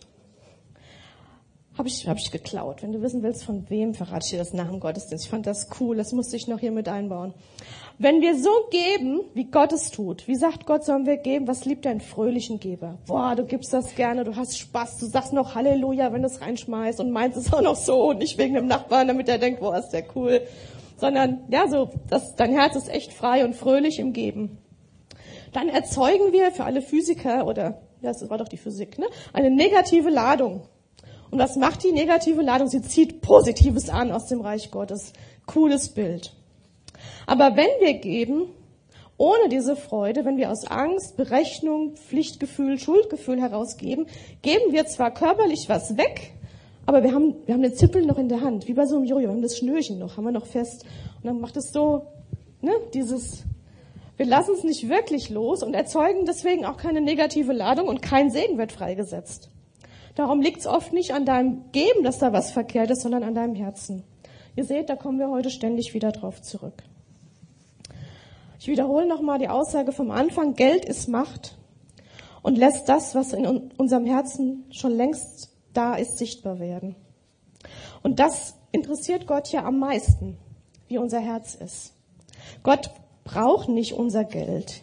habe ich geklaut. Wenn du wissen willst, von wem, verrate ich dir das nach dem Gottesdienst. Ich fand das cool, das musste ich noch hier mit einbauen. Wenn wir so geben, wie Gott es tut, wie sagt Gott, sollen wir geben? Was liebt einen fröhlichen Geber? Boah, du gibst das gerne, du hast Spaß, du sagst noch Halleluja, wenn du es reinschmeißt und meinst es auch noch so und nicht wegen dem Nachbarn, damit er denkt, boah, ist der cool. Sondern, ja, so, dein Herz ist echt frei und fröhlich im Geben. Dann erzeugen wir für alle Physiker oder, ja, das war doch die Physik, ne, eine negative Ladung. Und was macht die negative Ladung? Sie zieht Positives an aus dem Reich Gottes. Cooles Bild. Aber wenn wir geben, ohne diese Freude, wenn wir aus Angst, Berechnung, Pflichtgefühl, Schuldgefühl herausgeben, geben wir zwar körperlich was weg, aber wir haben den Zippel noch in der Hand, wie bei so einem Jojo. Wir haben das Schnürchen noch, haben wir noch fest. Und dann macht es so, ne, wir lassen es nicht wirklich los und erzeugen deswegen auch keine negative Ladung und kein Segen wird freigesetzt. Darum liegt es oft nicht an deinem Geben, dass da was verkehrt ist, sondern an deinem Herzen. Ihr seht, da kommen wir heute ständig wieder drauf zurück. Ich wiederhole nochmal die Aussage vom Anfang. Geld ist Macht und lässt das, was in unserem Herzen schon längst da ist, sichtbar werden. Und das interessiert Gott ja am meisten, wie unser Herz ist. Gott braucht nicht unser Geld.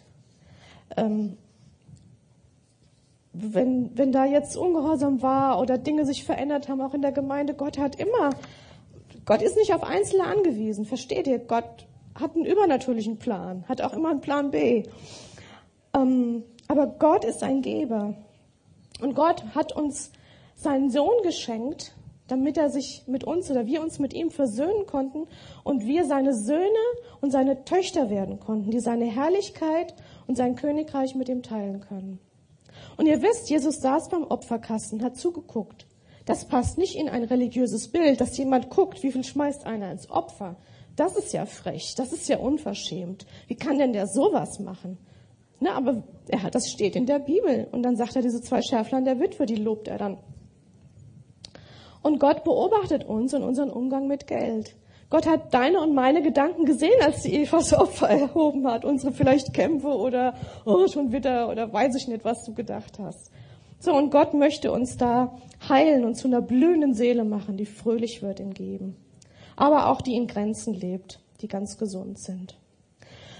Wenn da jetzt Ungehorsam war oder Dinge sich verändert haben, auch in der Gemeinde, Gott ist nicht auf Einzelne angewiesen, versteht ihr? Gott hat einen übernatürlichen Plan, hat auch immer einen Plan B. Aber Gott ist ein Geber. Und Gott hat uns seinen Sohn geschenkt, damit er sich mit uns oder wir uns mit ihm versöhnen konnten und wir seine Söhne und seine Töchter werden konnten, die seine Herrlichkeit und sein Königreich mit ihm teilen können. Und ihr wisst, Jesus saß beim Opferkasten, hat zugeguckt. Das passt nicht in ein religiöses Bild, dass jemand guckt, wie viel schmeißt einer ins Opfer. Das ist ja frech, das ist ja unverschämt. Wie kann denn der sowas machen? Na, aber das steht in der Bibel. Und dann sagt er, diese 2 Schärflein der Witwe, die lobt er dann. Und Gott beobachtet uns und unseren Umgang mit Geld. Gott hat deine und meine Gedanken gesehen, als die Eva das Opfer erhoben hat. Unsere vielleicht Kämpfe oder schon wieder oder weiß ich nicht, was du gedacht hast. So, und Gott möchte uns da heilen und zu einer blühenden Seele machen, die fröhlich wird im Geben. Aber auch die in Grenzen lebt, die ganz gesund sind.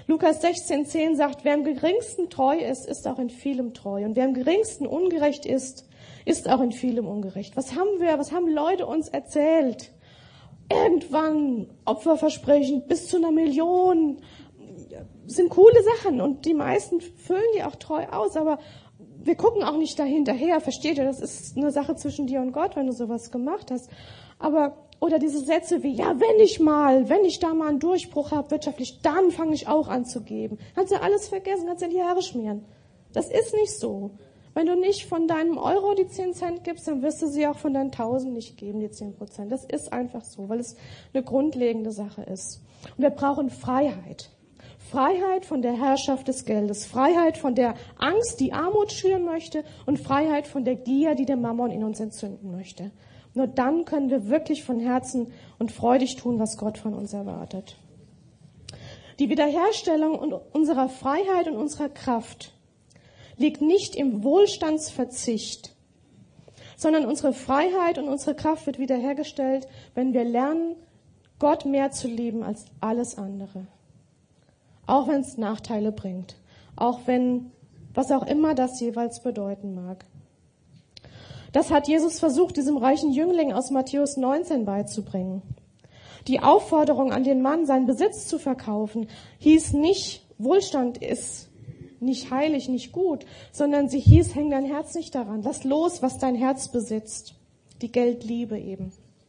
Lukas 16,10 sagt, wer am geringsten treu ist, ist auch in vielem treu. Und wer am geringsten ungerecht ist, ist auch in vielem ungerecht. Was haben Leute uns erzählt? Irgendwann Opferversprechen bis zu 1 Million. Sind coole Sachen und die meisten füllen die auch treu aus, aber wir gucken auch nicht dahinterher. Versteht ihr, das ist eine Sache zwischen dir und Gott, wenn du sowas gemacht hast. Oder diese Sätze wie, ja, wenn ich da mal einen Durchbruch habe wirtschaftlich, dann fange ich auch an zu geben. Kannst du alles vergessen, kannst du in die Haare schmieren. Das ist nicht so. Wenn du nicht von deinem Euro die 10 Cent gibst, dann wirst du sie auch von deinen 1000 nicht geben, die 10%. Das ist einfach so, weil es eine grundlegende Sache ist. Und wir brauchen Freiheit. Freiheit von der Herrschaft des Geldes, Freiheit von der Angst, die Armut schüren möchte und Freiheit von der Gier, die der Mammon in uns entzünden möchte. Nur dann können wir wirklich von Herzen und freudig tun, was Gott von uns erwartet. Die Wiederherstellung unserer Freiheit und unserer Kraft liegt nicht im Wohlstandsverzicht, sondern unsere Freiheit und unsere Kraft wird wiederhergestellt, wenn wir lernen, Gott mehr zu lieben als alles andere. Auch wenn es Nachteile bringt. Auch wenn, was auch immer das jeweils bedeuten mag. Das hat Jesus versucht, diesem reichen Jüngling aus Matthäus 19 beizubringen. Die Aufforderung an den Mann, seinen Besitz zu verkaufen, hieß nicht, Wohlstand ist nicht heilig, nicht gut, sondern sie hieß, häng dein Herz nicht daran. Lass los, was dein Herz besitzt. Die Geldliebe eben.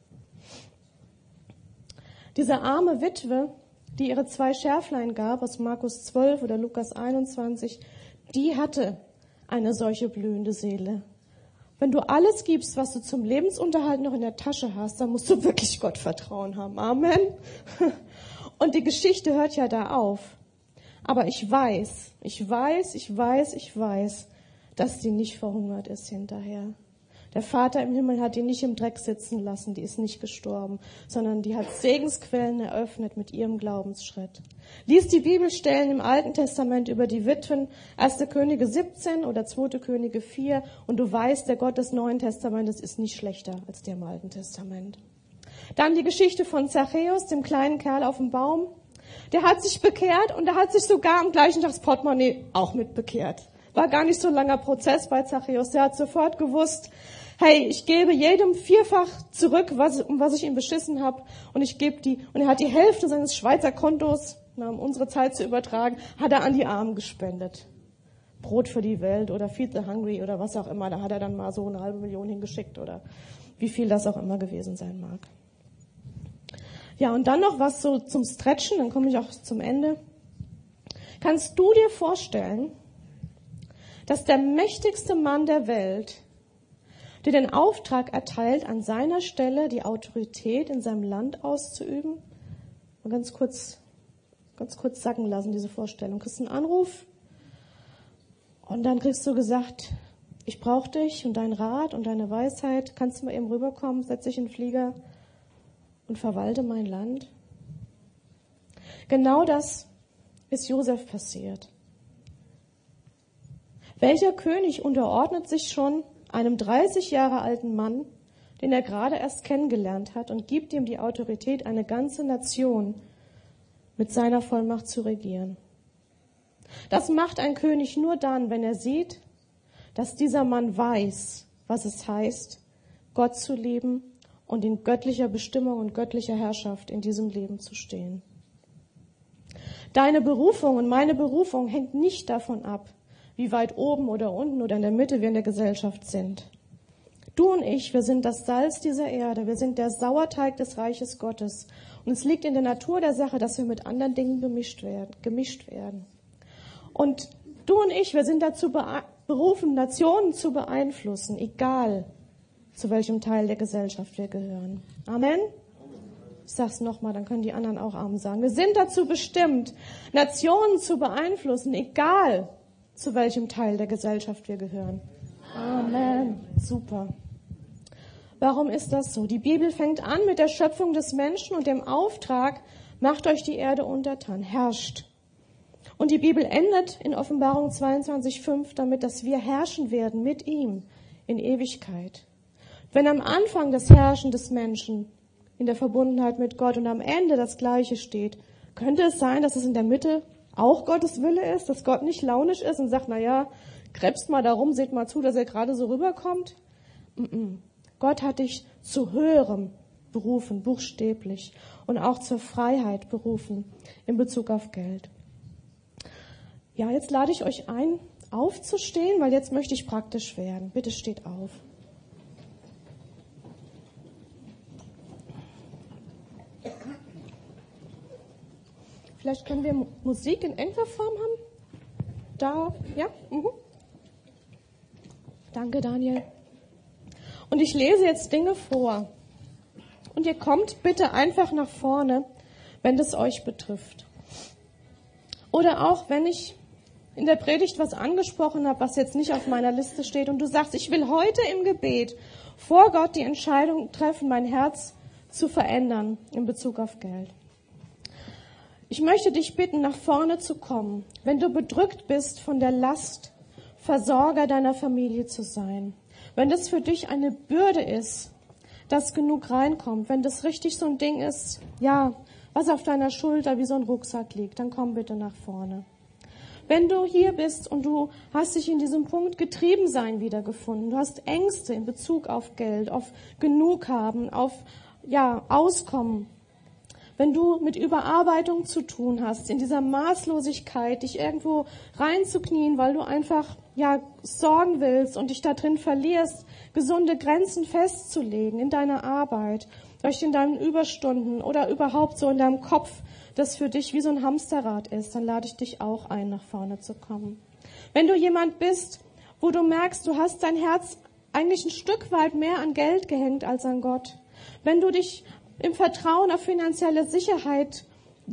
Diese arme Witwe, die ihre 2 Schärflein gab, aus Markus 12 oder Lukas 21, die hatte eine solche blühende Seele. Wenn du alles gibst, was du zum Lebensunterhalt noch in der Tasche hast, dann musst du wirklich Gott Vertrauen haben. Amen. Und die Geschichte hört ja da auf. Aber ich weiß, dass die nicht verhungert ist hinterher. Der Vater im Himmel hat die nicht im Dreck sitzen lassen, die ist nicht gestorben, sondern die hat Segensquellen eröffnet mit ihrem Glaubensschritt. Lies die Bibelstellen im Alten Testament über die Witwen, 1. Könige 17 oder 2. Könige 4, und du weißt, der Gott des Neuen Testamentes ist nicht schlechter als der im Alten Testament. Dann die Geschichte von Zachäus, dem kleinen Kerl auf dem Baum. Der hat sich bekehrt und der hat sich sogar am gleichen Tag das Portemonnaie auch mit bekehrt. War gar nicht so ein langer Prozess bei Zachäus. Der hat sofort gewusst, hey, ich gebe jedem 4-fach zurück, um was ich ihm beschissen habe. Und er hat die Hälfte seines Schweizer Kontos, um unsere Zeit zu übertragen, hat er an die Armen gespendet. Brot für die Welt oder Feed the Hungry oder was auch immer. Da hat er dann mal so 500.000 hingeschickt oder wie viel das auch immer gewesen sein mag. Ja, und dann noch was so zum Stretchen, dann komme ich auch zum Ende. Kannst du dir vorstellen, dass der mächtigste Mann der Welt dir den Auftrag erteilt, an seiner Stelle die Autorität in seinem Land auszuüben? Mal ganz kurz sacken lassen, diese Vorstellung. Du kriegst einen Anruf und dann kriegst du gesagt, ich brauche dich und deinen Rat und deine Weisheit. Kannst du mal eben rüberkommen, setz dich in den Flieger und verwalte mein Land? Genau das ist Josef passiert. Welcher König unterordnet sich schon einem 30 Jahre alten Mann, den er gerade erst kennengelernt hat, und gibt ihm die Autorität, eine ganze Nation mit seiner Vollmacht zu regieren? Das macht ein König nur dann, wenn er sieht, dass dieser Mann weiß, was es heißt, Gott zu lieben und in göttlicher Bestimmung und göttlicher Herrschaft in diesem Leben zu stehen. Deine Berufung und meine Berufung hängt nicht davon ab, wie weit oben oder unten oder in der Mitte wir in der Gesellschaft sind. Du und ich, wir sind das Salz dieser Erde, wir sind der Sauerteig des Reiches Gottes. Und es liegt in der Natur der Sache, dass wir mit anderen Dingen gemischt werden. Und du und ich, wir sind dazu berufen, Nationen zu beeinflussen, egal zu welchem Teil der Gesellschaft wir gehören. Amen? Ich sag's nochmal, dann können die anderen auch Amen sagen. Wir sind dazu bestimmt, Nationen zu beeinflussen, egal zu welchem Teil der Gesellschaft wir gehören. Amen. Super. Warum ist das so? Die Bibel fängt an mit der Schöpfung des Menschen und dem Auftrag, macht euch die Erde untertan, herrscht. Und die Bibel endet in Offenbarung 22,5 damit, dass wir herrschen werden mit ihm in Ewigkeit. Wenn am Anfang das Herrschen des Menschen in der Verbundenheit mit Gott und am Ende das Gleiche steht, könnte es sein, dass es in der Mitte auch Gottes Wille ist, dass Gott nicht launisch ist und sagt, naja, krebst mal darum, seht mal zu, dass er gerade so rüberkommt. Gott hat dich zu Höherem berufen, buchstäblich, und auch zur Freiheit berufen in Bezug auf Geld. Ja, jetzt lade ich euch ein, aufzustehen, weil jetzt möchte ich praktisch werden. Bitte steht auf. Vielleicht können wir Musik in irgendeiner Form haben. Da, ja? Danke, Daniel. Und ich lese jetzt Dinge vor. Und ihr kommt bitte einfach nach vorne, wenn das euch betrifft. Oder auch, wenn ich in der Predigt was angesprochen habe, was jetzt nicht auf meiner Liste steht und du sagst, ich will heute im Gebet vor Gott die Entscheidung treffen, mein Herz zu verändern in Bezug auf Geld. Ich möchte dich bitten, nach vorne zu kommen, wenn du bedrückt bist von der Last, Versorger deiner Familie zu sein. Wenn das für dich eine Bürde ist, dass genug reinkommt, wenn das richtig so ein Ding ist, ja, was auf deiner Schulter wie so ein Rucksack liegt, dann komm bitte nach vorne. Wenn du hier bist und du hast dich in diesem Punkt Getriebensein wiedergefunden, du hast Ängste in Bezug auf Geld, auf genug haben, auf Auskommen, wenn du mit Überarbeitung zu tun hast, in dieser Maßlosigkeit, dich irgendwo reinzuknien, weil du einfach sorgen willst und dich da drin verlierst, gesunde Grenzen festzulegen in deiner Arbeit, vielleicht in deinen Überstunden oder überhaupt so in deinem Kopf, das für dich wie so ein Hamsterrad ist, dann lade ich dich auch ein, nach vorne zu kommen. Wenn du jemand bist, wo du merkst, du hast dein Herz eigentlich ein Stück weit mehr an Geld gehängt als an Gott, wenn du dich im Vertrauen auf finanzielle Sicherheit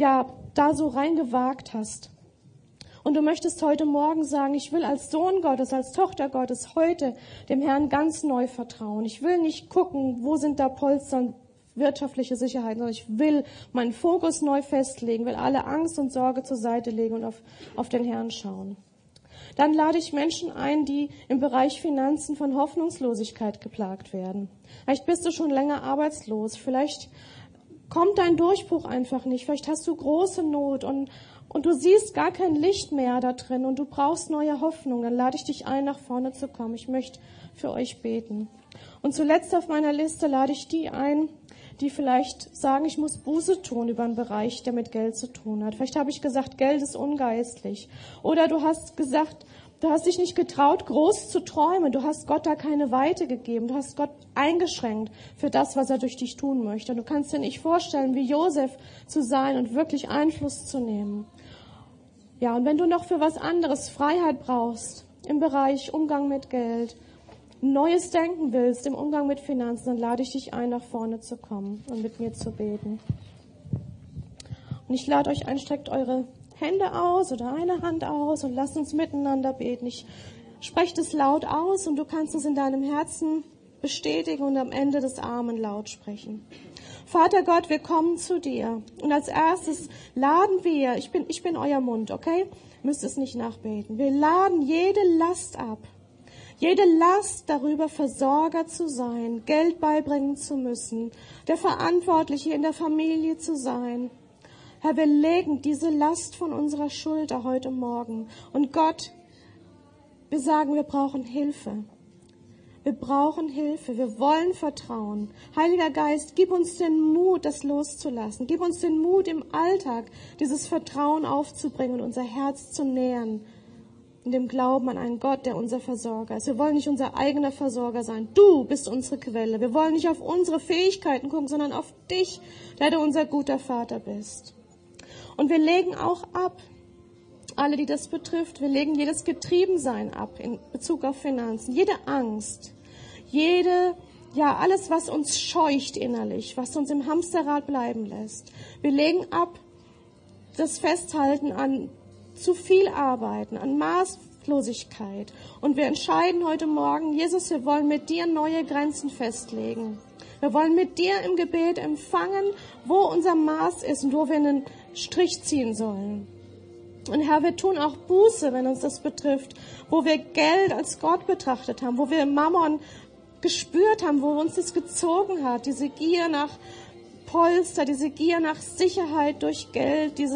da so reingewagt hast und du möchtest heute Morgen sagen, ich will als Sohn Gottes, als Tochter Gottes heute dem Herrn ganz neu vertrauen. Ich will nicht gucken, wo sind da Polster, wirtschaftliche Sicherheit, sondern ich will meinen Fokus neu festlegen, will alle Angst und Sorge zur Seite legen und auf den Herrn schauen. Dann lade ich Menschen ein, die im Bereich Finanzen von Hoffnungslosigkeit geplagt werden. Vielleicht bist du schon länger arbeitslos, vielleicht kommt dein Durchbruch einfach nicht, vielleicht hast du große Not und du siehst gar kein Licht mehr da drin und du brauchst neue Hoffnung. Dann lade ich dich ein, nach vorne zu kommen. Ich möchte für euch beten. Und zuletzt auf meiner Liste lade ich die ein, die vielleicht sagen, ich muss Buße tun über einen Bereich, der mit Geld zu tun hat. Vielleicht habe ich gesagt, Geld ist ungeistlich. Oder du hast gesagt, du hast dich nicht getraut, groß zu träumen. Du hast Gott da keine Weite gegeben. Du hast Gott eingeschränkt für das, was er durch dich tun möchte. Und du kannst dir nicht vorstellen, wie Josef zu sein und wirklich Einfluss zu nehmen. Ja, und wenn du noch für was anderes Freiheit brauchst, im Bereich Umgang mit Geld, Neues denken willst im Umgang mit Finanzen, dann lade ich dich ein, nach vorne zu kommen und mit mir zu beten. Und ich lade euch ein, streckt eure Hände aus oder eine Hand aus und lasst uns miteinander beten. Ich spreche das laut aus und du kannst es in deinem Herzen bestätigen und am Ende des Amen laut sprechen. Vater Gott, wir kommen zu dir. Und als erstes laden wir, ich bin euer Mund, okay? Müsst es nicht nachbeten. Wir laden jede Last ab. Jede Last darüber, Versorger zu sein, Geld beibringen zu müssen, der Verantwortliche in der Familie zu sein. Herr, wir legen diese Last von unserer Schulter heute Morgen. Und Gott, wir sagen, wir brauchen Hilfe. Wir brauchen Hilfe. Wir wollen vertrauen. Heiliger Geist, gib uns den Mut, das loszulassen. Gib uns den Mut, im Alltag dieses Vertrauen aufzubringen und unser Herz zu nähern. In dem Glauben an einen Gott, der unser Versorger ist. Wir wollen nicht unser eigener Versorger sein. Du bist unsere Quelle. Wir wollen nicht auf unsere Fähigkeiten gucken, sondern auf dich, der du unser guter Vater bist. Und wir legen auch ab, alle, die das betrifft, wir legen jedes Getriebensein ab in Bezug auf Finanzen, jede Angst, alles, was uns scheucht innerlich, was uns im Hamsterrad bleiben lässt. Wir legen ab das Festhalten an zu viel Arbeiten, an Maßlosigkeit. Und wir entscheiden heute Morgen, Jesus, wir wollen mit dir neue Grenzen festlegen. Wir wollen mit dir im Gebet empfangen, wo unser Maß ist und wo wir einen Strich ziehen sollen. Und Herr, wir tun auch Buße, wenn uns das betrifft, wo wir Geld als Gott betrachtet haben, wo wir Mammon gespürt haben, wo uns das gezogen hat, diese Gier nach Polster, diese Gier nach Sicherheit durch Geld, dieses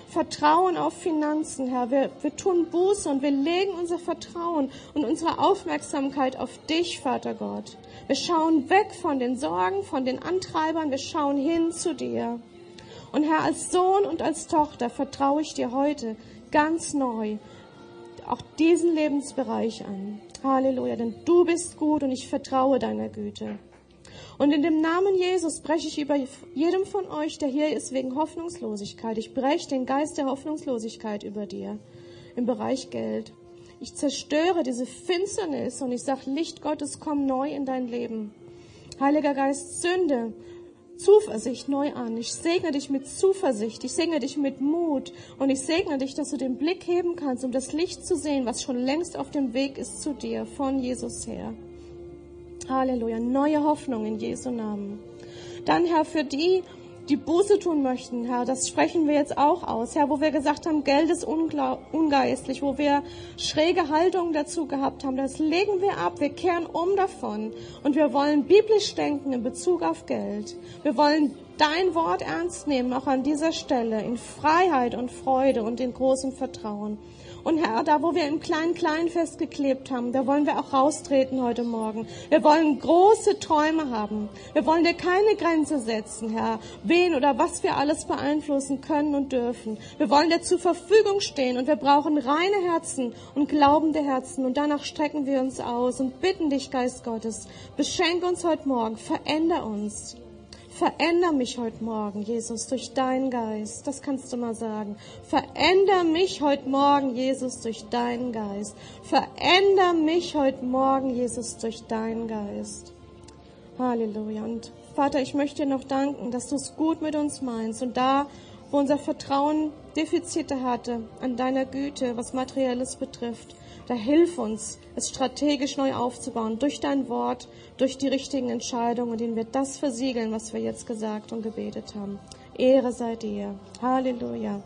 Vertrauen auf Finanzen, Herr. Wir tun Buße und wir legen unser Vertrauen und unsere Aufmerksamkeit auf dich, Vater Gott. Wir schauen weg von den Sorgen, von den Antreibern, wir schauen hin zu dir. Und Herr, als Sohn und als Tochter vertraue ich dir heute ganz neu auch diesen Lebensbereich an. Halleluja, denn du bist gut und ich vertraue deiner Güte. Und in dem Namen Jesus spreche ich über jedem von euch, der hier ist wegen Hoffnungslosigkeit. Ich breche den Geist der Hoffnungslosigkeit über dir im Bereich Geld. Ich zerstöre diese Finsternis und ich sage, Licht Gottes, komm neu in dein Leben. Heiliger Geist, zünde Zuversicht neu an. Ich segne dich mit Zuversicht, ich segne dich mit Mut und ich segne dich, dass du den Blick heben kannst, um das Licht zu sehen, was schon längst auf dem Weg ist zu dir, von Jesus her. Halleluja, neue Hoffnung in Jesu Namen. Dann, Herr, für die Buße tun möchten, Herr, das sprechen wir jetzt auch aus, Herr, wo wir gesagt haben, Geld ist ungeistlich, wo wir schräge Haltungen dazu gehabt haben, das legen wir ab, wir kehren um davon und wir wollen biblisch denken in Bezug auf Geld. Wir wollen dein Wort ernst nehmen, auch an dieser Stelle, in Freiheit und Freude und in großem Vertrauen. Und Herr, da wo wir im Klein-Klein festgeklebt haben, da wollen wir auch raustreten heute Morgen. Wir wollen große Träume haben. Wir wollen dir keine Grenze setzen, Herr, wen oder was wir alles beeinflussen können und dürfen. Wir wollen dir zur Verfügung stehen und wir brauchen reine Herzen und glaubende Herzen. Und danach strecken wir uns aus und bitten dich, Geist Gottes, beschenk uns heute Morgen, veränder uns. Veränder mich heute Morgen, Jesus, durch deinen Geist. Das kannst du mal sagen. Veränder mich heute Morgen, Jesus, durch deinen Geist. Veränder mich heute Morgen, Jesus, durch deinen Geist. Halleluja. Und Vater, ich möchte dir noch danken, dass du es gut mit uns meinst. Und da, wo unser Vertrauen Defizite hatte an deiner Güte, was Materielles betrifft, da hilf uns, es strategisch neu aufzubauen, durch dein Wort, durch die richtigen Entscheidungen, indem wir das versiegeln, was wir jetzt gesagt und gebetet haben. Ehre sei dir. Halleluja.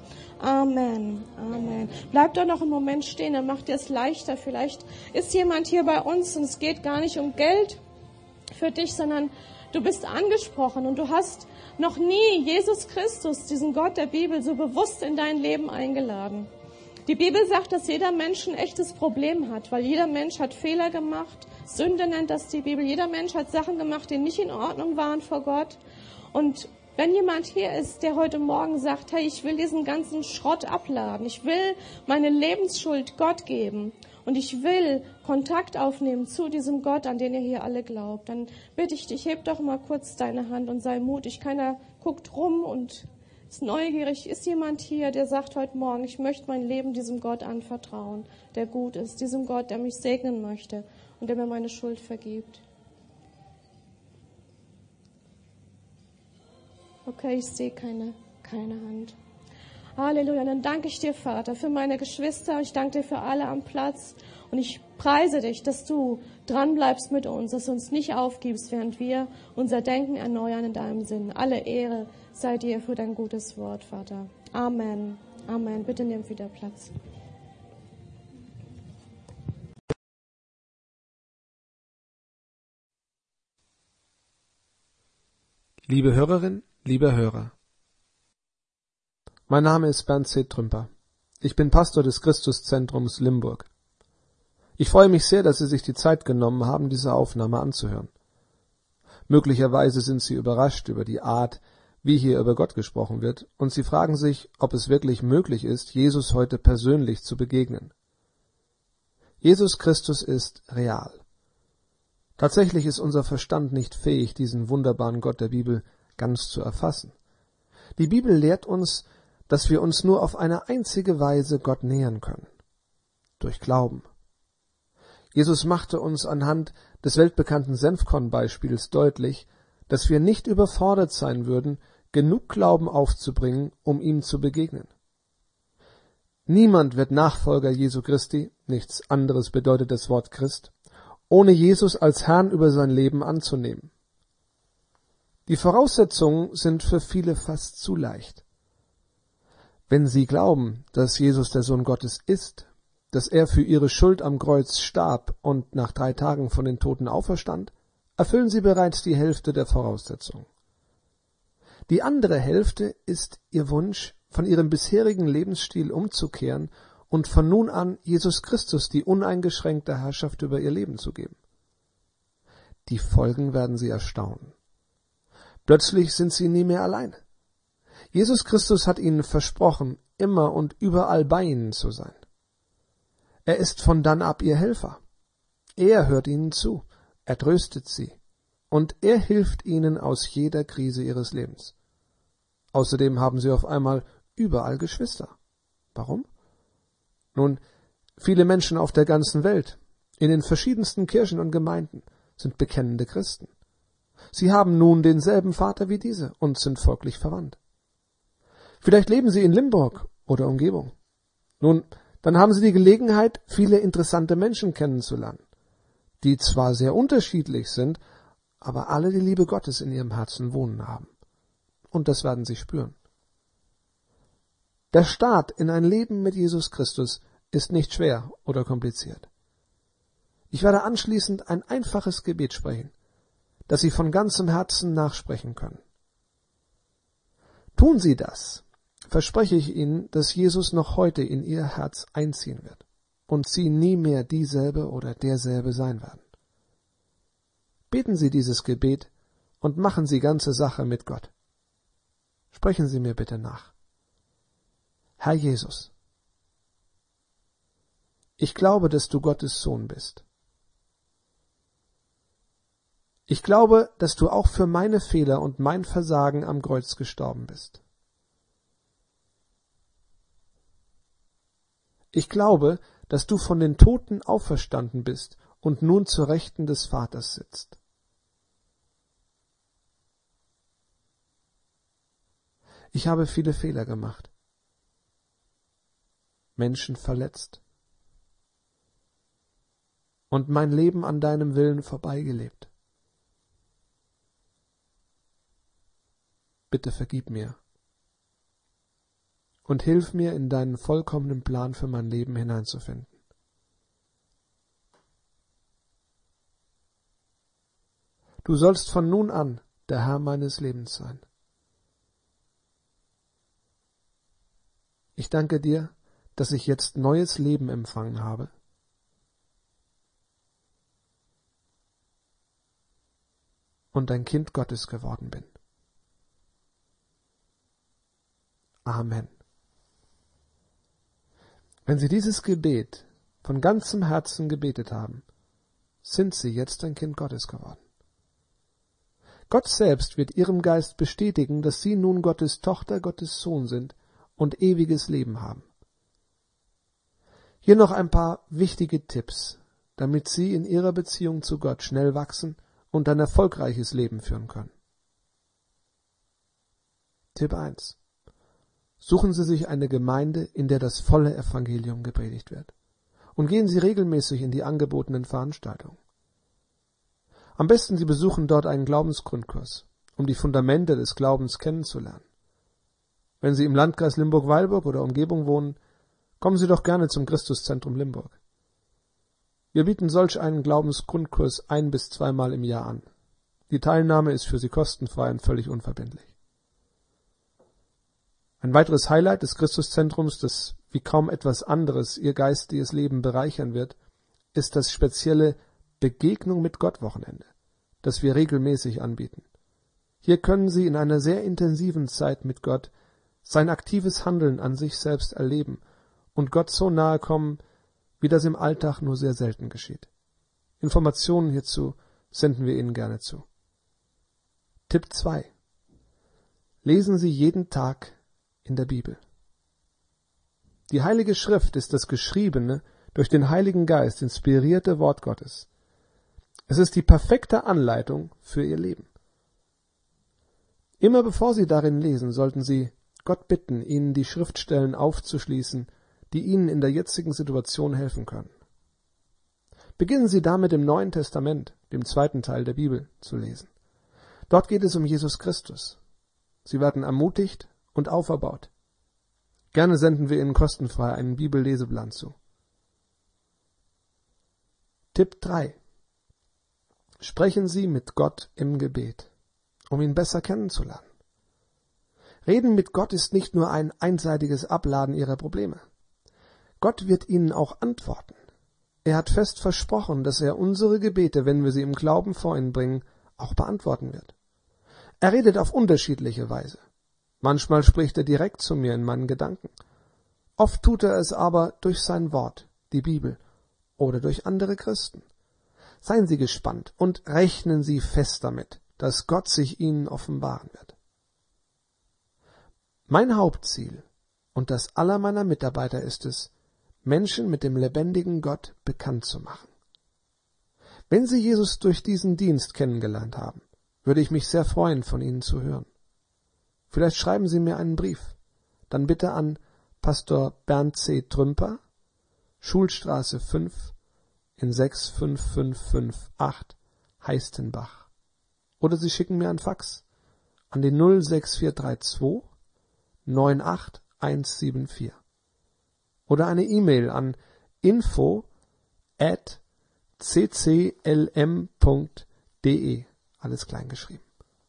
Amen. Amen. Bleib doch noch einen Moment stehen, dann macht dir es leichter. Vielleicht ist jemand hier bei uns und es geht gar nicht um Geld für dich, sondern du bist angesprochen und du hast noch nie Jesus Christus, diesen Gott der Bibel, so bewusst in dein Leben eingeladen. Die Bibel sagt, dass jeder Mensch ein echtes Problem hat, weil jeder Mensch hat Fehler gemacht. Sünde nennt das die Bibel. Jeder Mensch hat Sachen gemacht, die nicht in Ordnung waren vor Gott. Und wenn jemand hier ist, der heute Morgen sagt, hey, ich will diesen ganzen Schrott abladen, ich will meine Lebensschuld Gott geben und ich will Kontakt aufnehmen zu diesem Gott, an den ihr hier alle glaubt, dann bitte ich dich, heb doch mal kurz deine Hand und sei mutig. Keiner guckt rum und ist neugierig. Ist jemand hier, der sagt heute Morgen, ich möchte mein Leben diesem Gott anvertrauen, der gut ist, diesem Gott, der mich segnen möchte und der mir meine Schuld vergibt? Okay, ich sehe keine Hand. Halleluja, dann danke ich dir, Vater, für meine Geschwister. Ich danke dir für alle am Platz. Und ich preise dich, dass du dran bleibst mit uns, dass du uns nicht aufgibst, während wir unser Denken erneuern in deinem Sinn. Alle Ehre sei dir für dein gutes Wort, Vater. Amen. Amen. Bitte nimm wieder Platz. Liebe Hörerin, lieber Hörer, mein Name ist Bernd C. Trümper. Ich bin Pastor des Christuszentrums Limburg. Ich freue mich sehr, dass Sie sich die Zeit genommen haben, diese Aufnahme anzuhören. Möglicherweise sind Sie überrascht über die Art, wie hier über Gott gesprochen wird, und Sie fragen sich, ob es wirklich möglich ist, Jesus heute persönlich zu begegnen. Jesus Christus ist real. Tatsächlich ist unser Verstand nicht fähig, diesen wunderbaren Gott der Bibel ganz zu erfassen. Die Bibel lehrt uns, dass wir uns nur auf eine einzige Weise Gott nähern können: durch Glauben. Jesus machte uns anhand des weltbekannten Senfkorn-Beispiels deutlich, dass wir nicht überfordert sein würden, genug Glauben aufzubringen, um ihm zu begegnen. Niemand wird Nachfolger Jesu Christi, nichts anderes bedeutet das Wort Christ, ohne Jesus als Herrn über sein Leben anzunehmen. Die Voraussetzungen sind für viele fast zu leicht. Wenn sie glauben, dass Jesus der Sohn Gottes ist, dass er für ihre Schuld am Kreuz starb und nach 3 Tagen von den Toten auferstand, erfüllen sie bereits die Hälfte der Voraussetzungen. Die andere Hälfte ist ihr Wunsch, von ihrem bisherigen Lebensstil umzukehren und von nun an Jesus Christus die uneingeschränkte Herrschaft über ihr Leben zu geben. Die Folgen werden sie erstaunen. Plötzlich sind sie nie mehr allein. Jesus Christus hat ihnen versprochen, immer und überall bei ihnen zu sein. Er ist von dann ab ihr Helfer. Er hört ihnen zu, er tröstet sie und er hilft ihnen aus jeder Krise ihres Lebens. Außerdem haben sie auf einmal überall Geschwister. Warum? Nun, viele Menschen auf der ganzen Welt, in den verschiedensten Kirchen und Gemeinden, sind bekennende Christen. Sie haben nun denselben Vater wie diese und sind folglich verwandt. Vielleicht leben sie in Limburg oder Umgebung. Nun, dann haben sie die Gelegenheit, viele interessante Menschen kennenzulernen, die zwar sehr unterschiedlich sind, aber alle die Liebe Gottes in ihrem Herzen wohnen haben. Und das werden sie spüren. Der Start in ein Leben mit Jesus Christus ist nicht schwer oder kompliziert. Ich werde anschließend ein einfaches Gebet sprechen, das Sie von ganzem Herzen nachsprechen können. Tun Sie das, verspreche ich Ihnen, dass Jesus noch heute in Ihr Herz einziehen wird und Sie nie mehr dieselbe oder derselbe sein werden. Beten Sie dieses Gebet und machen Sie ganze Sache mit Gott. Sprechen Sie mir bitte nach. Herr Jesus, ich glaube, dass du Gottes Sohn bist. Ich glaube, dass du auch für meine Fehler und mein Versagen am Kreuz gestorben bist. Ich glaube, dass du von den Toten auferstanden bist und nun zur Rechten des Vaters sitzt. Ich habe viele Fehler gemacht, Menschen verletzt und mein Leben an deinem Willen vorbeigelebt. Bitte vergib mir und hilf mir, in deinen vollkommenen Plan für mein Leben hineinzufinden. Du sollst von nun an der Herr meines Lebens sein. Ich danke dir, dass ich jetzt neues Leben empfangen habe. Und ein Kind Gottes geworden bin. Amen. Wenn Sie dieses Gebet von ganzem Herzen gebetet haben, sind Sie jetzt ein Kind Gottes geworden. Gott selbst wird Ihrem Geist bestätigen, dass Sie nun Gottes Tochter, Gottes Sohn sind und ewiges Leben haben. Hier noch ein paar wichtige Tipps, damit Sie in Ihrer Beziehung zu Gott schnell wachsen und ein erfolgreiches Leben führen können. Tipp 1. Suchen Sie sich eine Gemeinde, in der das volle Evangelium gepredigt wird. Und gehen Sie regelmäßig in die angebotenen Veranstaltungen. Am besten Sie besuchen dort einen Glaubensgrundkurs, um die Fundamente des Glaubens kennenzulernen. Wenn Sie im Landkreis Limburg-Weilburg oder Umgebung wohnen, kommen Sie doch gerne zum Christuszentrum Limburg. Wir bieten solch einen Glaubensgrundkurs 1- bis 2-mal im Jahr an. Die Teilnahme ist für Sie kostenfrei und völlig unverbindlich. Ein weiteres Highlight des Christuszentrums, das wie kaum etwas anderes Ihr geistiges Leben bereichern wird, ist das spezielle Begegnung mit Gott Wochenende, das wir regelmäßig anbieten. Hier können Sie in einer sehr intensiven Zeit mit Gott sein aktives Handeln an sich selbst erleben und Gott so nahe kommen, wie das im Alltag nur sehr selten geschieht. Informationen hierzu senden wir Ihnen gerne zu. Tipp 2. Lesen Sie jeden Tag in der Bibel. Die Heilige Schrift ist das geschriebene, durch den Heiligen Geist inspirierte Wort Gottes. Es ist die perfekte Anleitung für Ihr Leben. Immer bevor Sie darin lesen, sollten Sie Gott bitten, Ihnen die Schriftstellen aufzuschließen, die Ihnen in der jetzigen Situation helfen können. Beginnen Sie damit im Neuen Testament, dem 2. Teil der Bibel, zu lesen. Dort geht es um Jesus Christus. Sie werden ermutigt und auferbaut. Gerne senden wir Ihnen kostenfrei einen Bibelleseplan zu. Tipp 3. Sprechen Sie mit Gott im Gebet, um ihn besser kennenzulernen. Reden mit Gott ist nicht nur ein einseitiges Abladen ihrer Probleme. Gott wird ihnen auch antworten. Er hat fest versprochen, dass er unsere Gebete, wenn wir sie im Glauben vor ihn bringen, auch beantworten wird. Er redet auf unterschiedliche Weise. Manchmal spricht er direkt zu mir in meinen Gedanken. Oft tut er es aber durch sein Wort, die Bibel, oder durch andere Christen. Seien Sie gespannt und rechnen Sie fest damit, dass Gott sich Ihnen offenbaren wird. Mein Hauptziel und das aller meiner Mitarbeiter ist es, Menschen mit dem lebendigen Gott bekannt zu machen. Wenn Sie Jesus durch diesen Dienst kennengelernt haben, würde ich mich sehr freuen, von Ihnen zu hören. Vielleicht schreiben Sie mir einen Brief, dann bitte an Pastor Bernd C. Trümper, Schulstraße 5 in 65558 Heistenbach. Oder Sie schicken mir ein Fax an die 06432 98174. Oder eine E-Mail an info@cclm.de, alles klein geschrieben.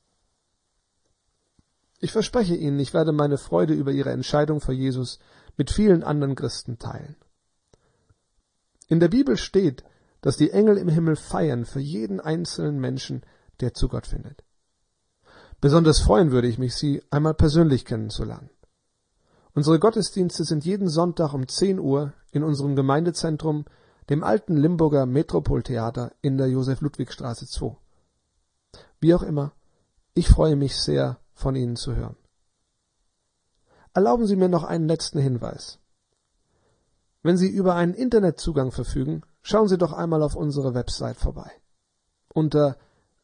Ich verspreche Ihnen, ich werde meine Freude über Ihre Entscheidung für Jesus mit vielen anderen Christen teilen. In der Bibel steht, dass die Engel im Himmel feiern für jeden einzelnen Menschen, der zu Gott findet. Besonders freuen würde ich mich, Sie einmal persönlich kennenzulernen. Unsere Gottesdienste sind jeden Sonntag um 10 Uhr in unserem Gemeindezentrum, dem alten Limburger Metropoltheater in der Josef-Ludwig-Straße 2. Wie auch immer, ich freue mich sehr, von Ihnen zu hören. Erlauben Sie mir noch einen letzten Hinweis. Wenn Sie über einen Internetzugang verfügen, schauen Sie doch einmal auf unsere Website vorbei. Unter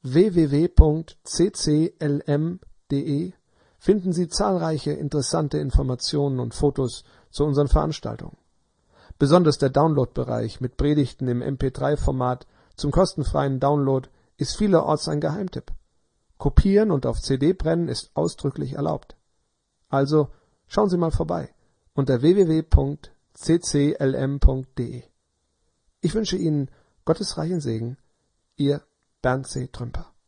www.cclm.de finden Sie zahlreiche interessante Informationen und Fotos zu unseren Veranstaltungen. Besonders der Download-Bereich mit Predigten im MP3-Format zum kostenfreien Download ist vielerorts ein Geheimtipp. Kopieren und auf CD brennen ist ausdrücklich erlaubt. Also schauen Sie mal vorbei unter www.cclm.de. Ich wünsche Ihnen Gottes reichen Segen, Ihr Bernd C. Trümper.